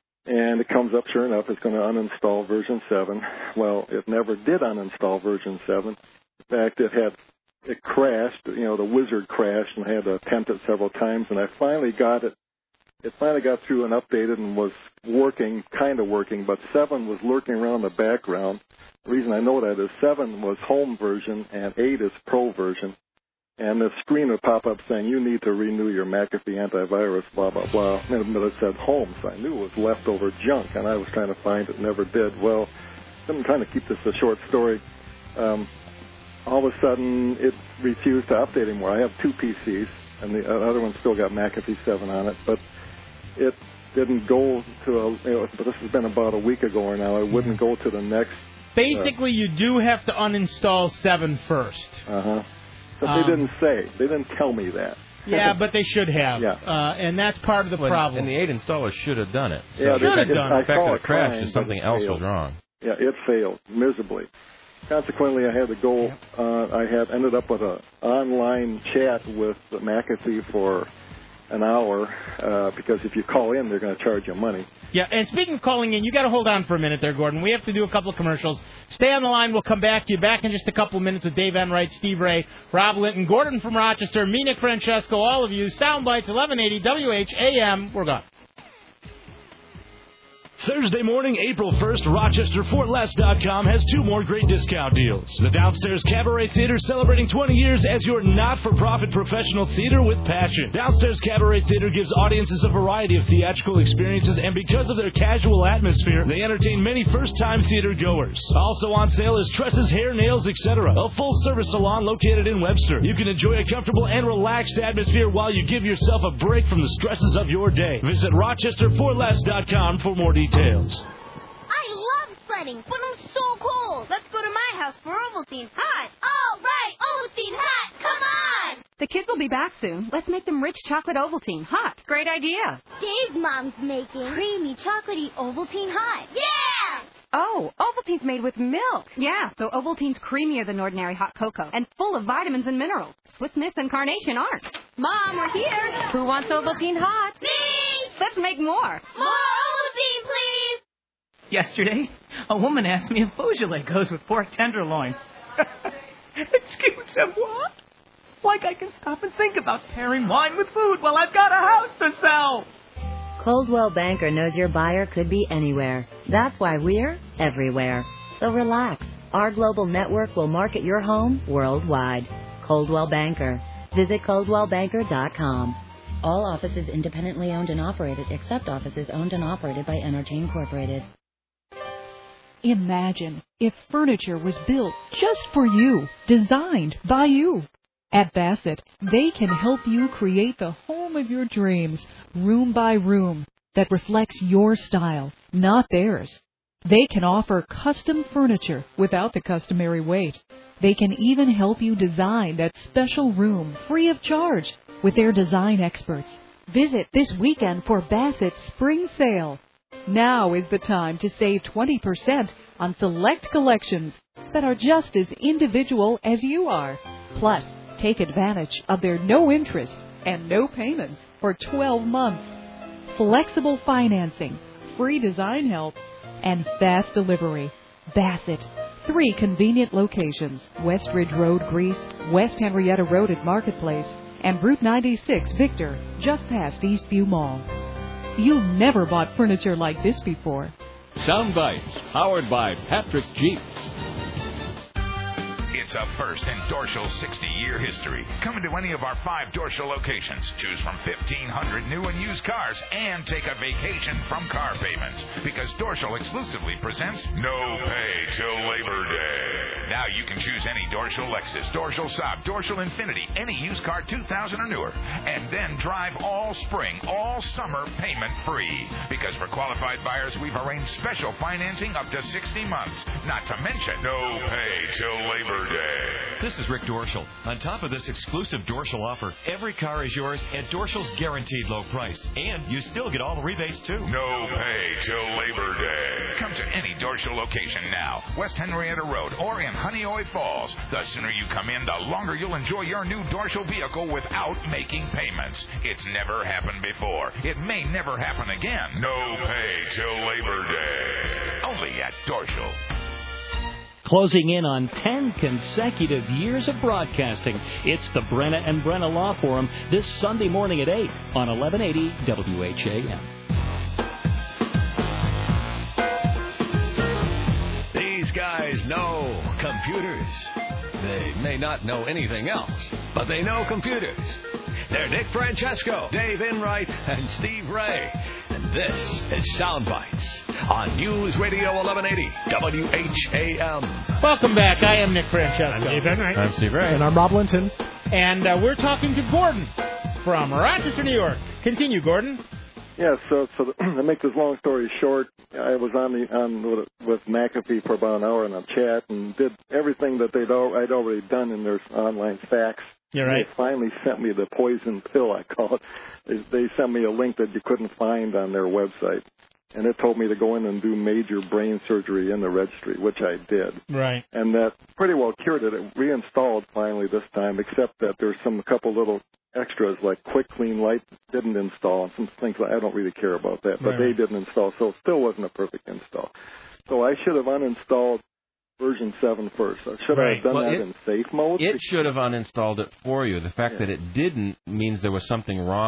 and it comes up, sure enough, it's going to uninstall version seven. Well, it never did uninstall version seven. In fact, it had it crashed, you know, the wizard crashed, and I had to attempt it several times, and I finally got it. It finally got through and updated and was working, kind of working, but seven was lurking around the background. The reason I know that is seven was home version and eight is pro version. And the screen would pop up saying, you need to renew your McAfee antivirus, blah, blah, blah. And it said home, so I knew it was leftover junk, and I was trying to find it, never did. Well, I'm trying to keep this a short story. Um, all of a sudden, it refused to update anymore. I have two P Cs, and the other one still got McAfee seven on it, but it didn't go to a, you know, but this has been about a week ago now. It wouldn't go to the next. Basically, you do have to uninstall seven first. Uh huh. But Um, they didn't say. They didn't tell me that. Yeah, but they should have. Yeah. Uh, and that's part of the Well, problem. And the eight installer should have done it. So Yeah, the they- fact it- that- I the fact saw that it it crashed trying, is something but it else was failed. wrong. Yeah, it failed miserably. Consequently, I had to go. Uh, I had ended up with an online chat with McAfee for an hour uh, because if you call in, they're going to charge you money. Yeah, and speaking of calling in, you got to hold on for a minute there, Gordon. We have to do a couple of commercials. Stay on the line. We'll come back to you. Back in just a couple of minutes with Dave Enright, Steve Ray, Rob Linton, Gordon from Rochester, me, Nick Francesco, all of you. Soundbites, eleven eighty W H A M. We're gone. Thursday morning, April first, Rochester Fort Less dot com has two more great discount deals. The Downstairs Cabaret Theater celebrating twenty years as your not-for-profit professional theater with passion. Downstairs Cabaret Theater gives audiences a variety of theatrical experiences, and because of their casual atmosphere, they entertain many first-time theater goers. Also on sale is tresses, hair, nails, et cetera. A full-service salon located in Webster. You can enjoy a comfortable and relaxed atmosphere while you give yourself a break from the stresses of your day. Visit Rochester Fort Less dot com for more details. Details. I love sledding, but I'm so cold. Let's go to my house for Ovaltine Hot. All right, Ovaltine Hot, come on! The kids will be back soon. Let's make them rich chocolate Ovaltine Hot. Great idea. Dave's mom's making creamy chocolatey Ovaltine Hot. Yeah! Oh, Ovaltine's made with milk. Yeah, so Ovaltine's creamier than ordinary hot cocoa and full of vitamins and minerals. Swiss Miss and Carnation aren't. Mom, we're here. Who wants Ovaltine Hot? Me! Let's make more. More Ovaltine, please! Yesterday, a woman asked me if Beaujolais goes with pork tenderloin. Excuse-moi? Like I can stop and think about pairing wine with food while I've got a house to sell. Coldwell Banker knows your buyer could be anywhere. That's why we're everywhere. So relax. Our global network will market your home worldwide. Coldwell Banker. Visit coldwell banker dot com. All offices independently owned and operated, except offices owned and operated by Energy Incorporated. Imagine if furniture was built just for you, designed by you. At Bassett, they can help you create the home of your dreams, room by room, that reflects your style, not theirs. They can offer custom furniture without the customary weight. They can even help you design that special room free of charge with their design experts. Visit this weekend for Bassett's Spring Sale. Now is the time to save twenty percent on select collections that are just as individual as you are. Plus, take advantage of their no interest and no payments for twelve months. Flexible financing, free design help, and fast delivery. Bassett. Three convenient locations: West Ridge Road, Greece, West Henrietta Road at Marketplace, and Route ninety-six, Victor, just past Eastview Mall. You've never bought furniture like this before. Soundbites, powered by Patrick Jeep. It's a first in Dorschel's sixty-year history. Come into any of our five Dorschel locations. Choose from fifteen hundred new and used cars and take a vacation from car payments. Because Dorschel exclusively presents No Pay Till Labor Day. Now you can choose any Dorschel Lexus, Dorschel Saab, Dorschel Infiniti, any used car two thousand or newer. And then drive all spring, all summer payment free. Because for qualified buyers, we've arranged special financing up to sixty months. Not to mention No Pay Till Labor Day. This is Rick Dorschel. On top of this exclusive Dorschel offer, every car is yours at Dorschel's guaranteed low price. And you still get all the rebates, too. No pay till Labor Day. Come to any Dorschel location now. West Henrietta Road or in Honeoye Falls. The sooner you come in, the longer you'll enjoy your new Dorschel vehicle without making payments. It's never happened before. It may never happen again. No pay till Labor Day. Only at Dorschel. Closing in on ten consecutive years of broadcasting, it's the Brenna and Brenna Law Forum this Sunday morning at eight on eleven eighty W H A M. These guys know computers. They may not know anything else, but they know computers. They're Nick Francesco, Dave Enright, and Steve Ray. And this is Soundbites on News Radio eleven eighty W H A M. Welcome back. I am Nick Francesco. I'm Dave Enright. I'm Steve Ray. And I'm Rob Linton. And uh, we're talking to Gordon from Rochester, New York. Continue, Gordon. Yeah, so so to make this long story short, I was on the on with, with McAfee for about an hour in a chat and did everything that they'd al- I'd already done in their online fax. You're right. They finally sent me the poison pill, I call it. They, they sent me a link that you couldn't find on their website. And it told me to go in and do major brain surgery in the registry, which I did. Right. And that pretty well cured it. It reinstalled finally this time, except that there's some couple little extras like Quick Clean Light didn't install and some things like I don't really care about that, but right. they didn't install, so it still wasn't a perfect install. So I should have uninstalled version seven first. So should right. I have done well, that it, in safe mode? It should have uninstalled it for you. The fact yeah. that it didn't means there was something wrong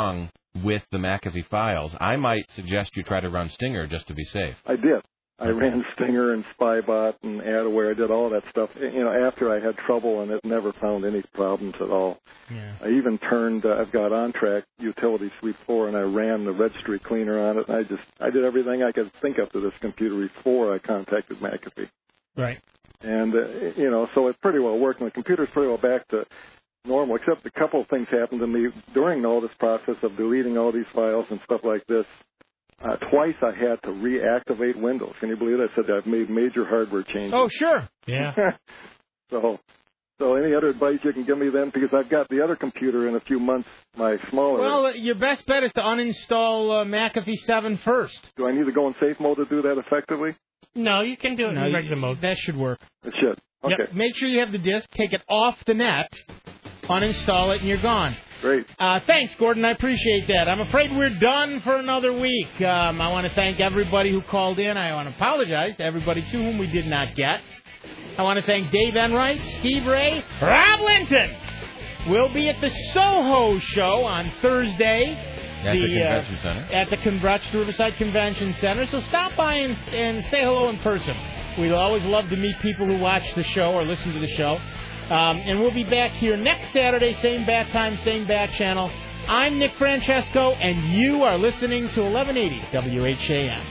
with the McAfee files, I might suggest you try to run Stinger just to be safe. I did. I ran Stinger and Spybot and AdAware. I did all that stuff. You know, after I had trouble and it never found any problems at all. Yeah. I even turned. Uh, I've got OnTrack Utility Suite four, and I ran the registry cleaner on it. And I just I did everything I could think of to this computer before I contacted McAfee. Right. And uh, you know, so it pretty well worked. And the computer's pretty well back to normal, except a couple of things happened to me during all this process of deleting all these files and stuff like this. Uh, twice I had to reactivate Windows. Can you believe it? I said that I've made major hardware changes. Oh, sure. Yeah. so, so any other advice you can give me then? Because I've got the other computer in a few months, my smaller. Well, uh, your best bet is to uninstall uh, McAfee seven first. Do I need to go in safe mode to do that effectively? No, you can do it No, in you- regular mode. That should work. It should. Okay. Yep. Make sure you have the disk. Take it off the net. Uninstall it, and you're gone. Great. Uh, thanks, Gordon. I appreciate that. I'm afraid we're done for another week. Um, I want to thank everybody who called in. I want to apologize to everybody, to whom we did not get. I want to thank Dave Enright, Steve Ray, Rob Linton. We'll be at the Soho show on Thursday. At the Convention uh, Center. At the Con- Rochester Riverside Convention Center. So stop by and, and say hello in person. We'd always love to meet people who watch the show or listen to the show. Um, and we'll be back here next Saturday, same bat time, same bat channel. I'm Nick Francesco, and you are listening to eleven eighty W H A M.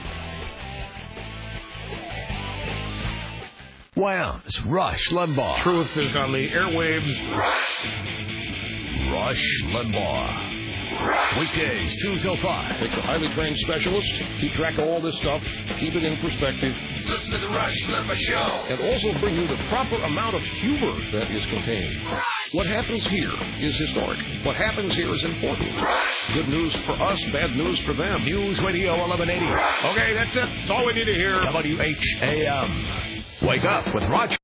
Wham's Rush Limbaugh. Truth is on the airwaves. Rush Limbaugh. Weekdays, two till five. Takes a highly trained specialist. Keep track of all this stuff. Keep it in perspective. Listen to the Rush Limbaugh Show. And also bring you the proper amount of humor that is contained. What happens here is historic. What happens here is important. Good news for us, bad news for them. News Radio eleven eighty. Okay, that's it. That's all we need to hear. W H A M. Wake up with Roger.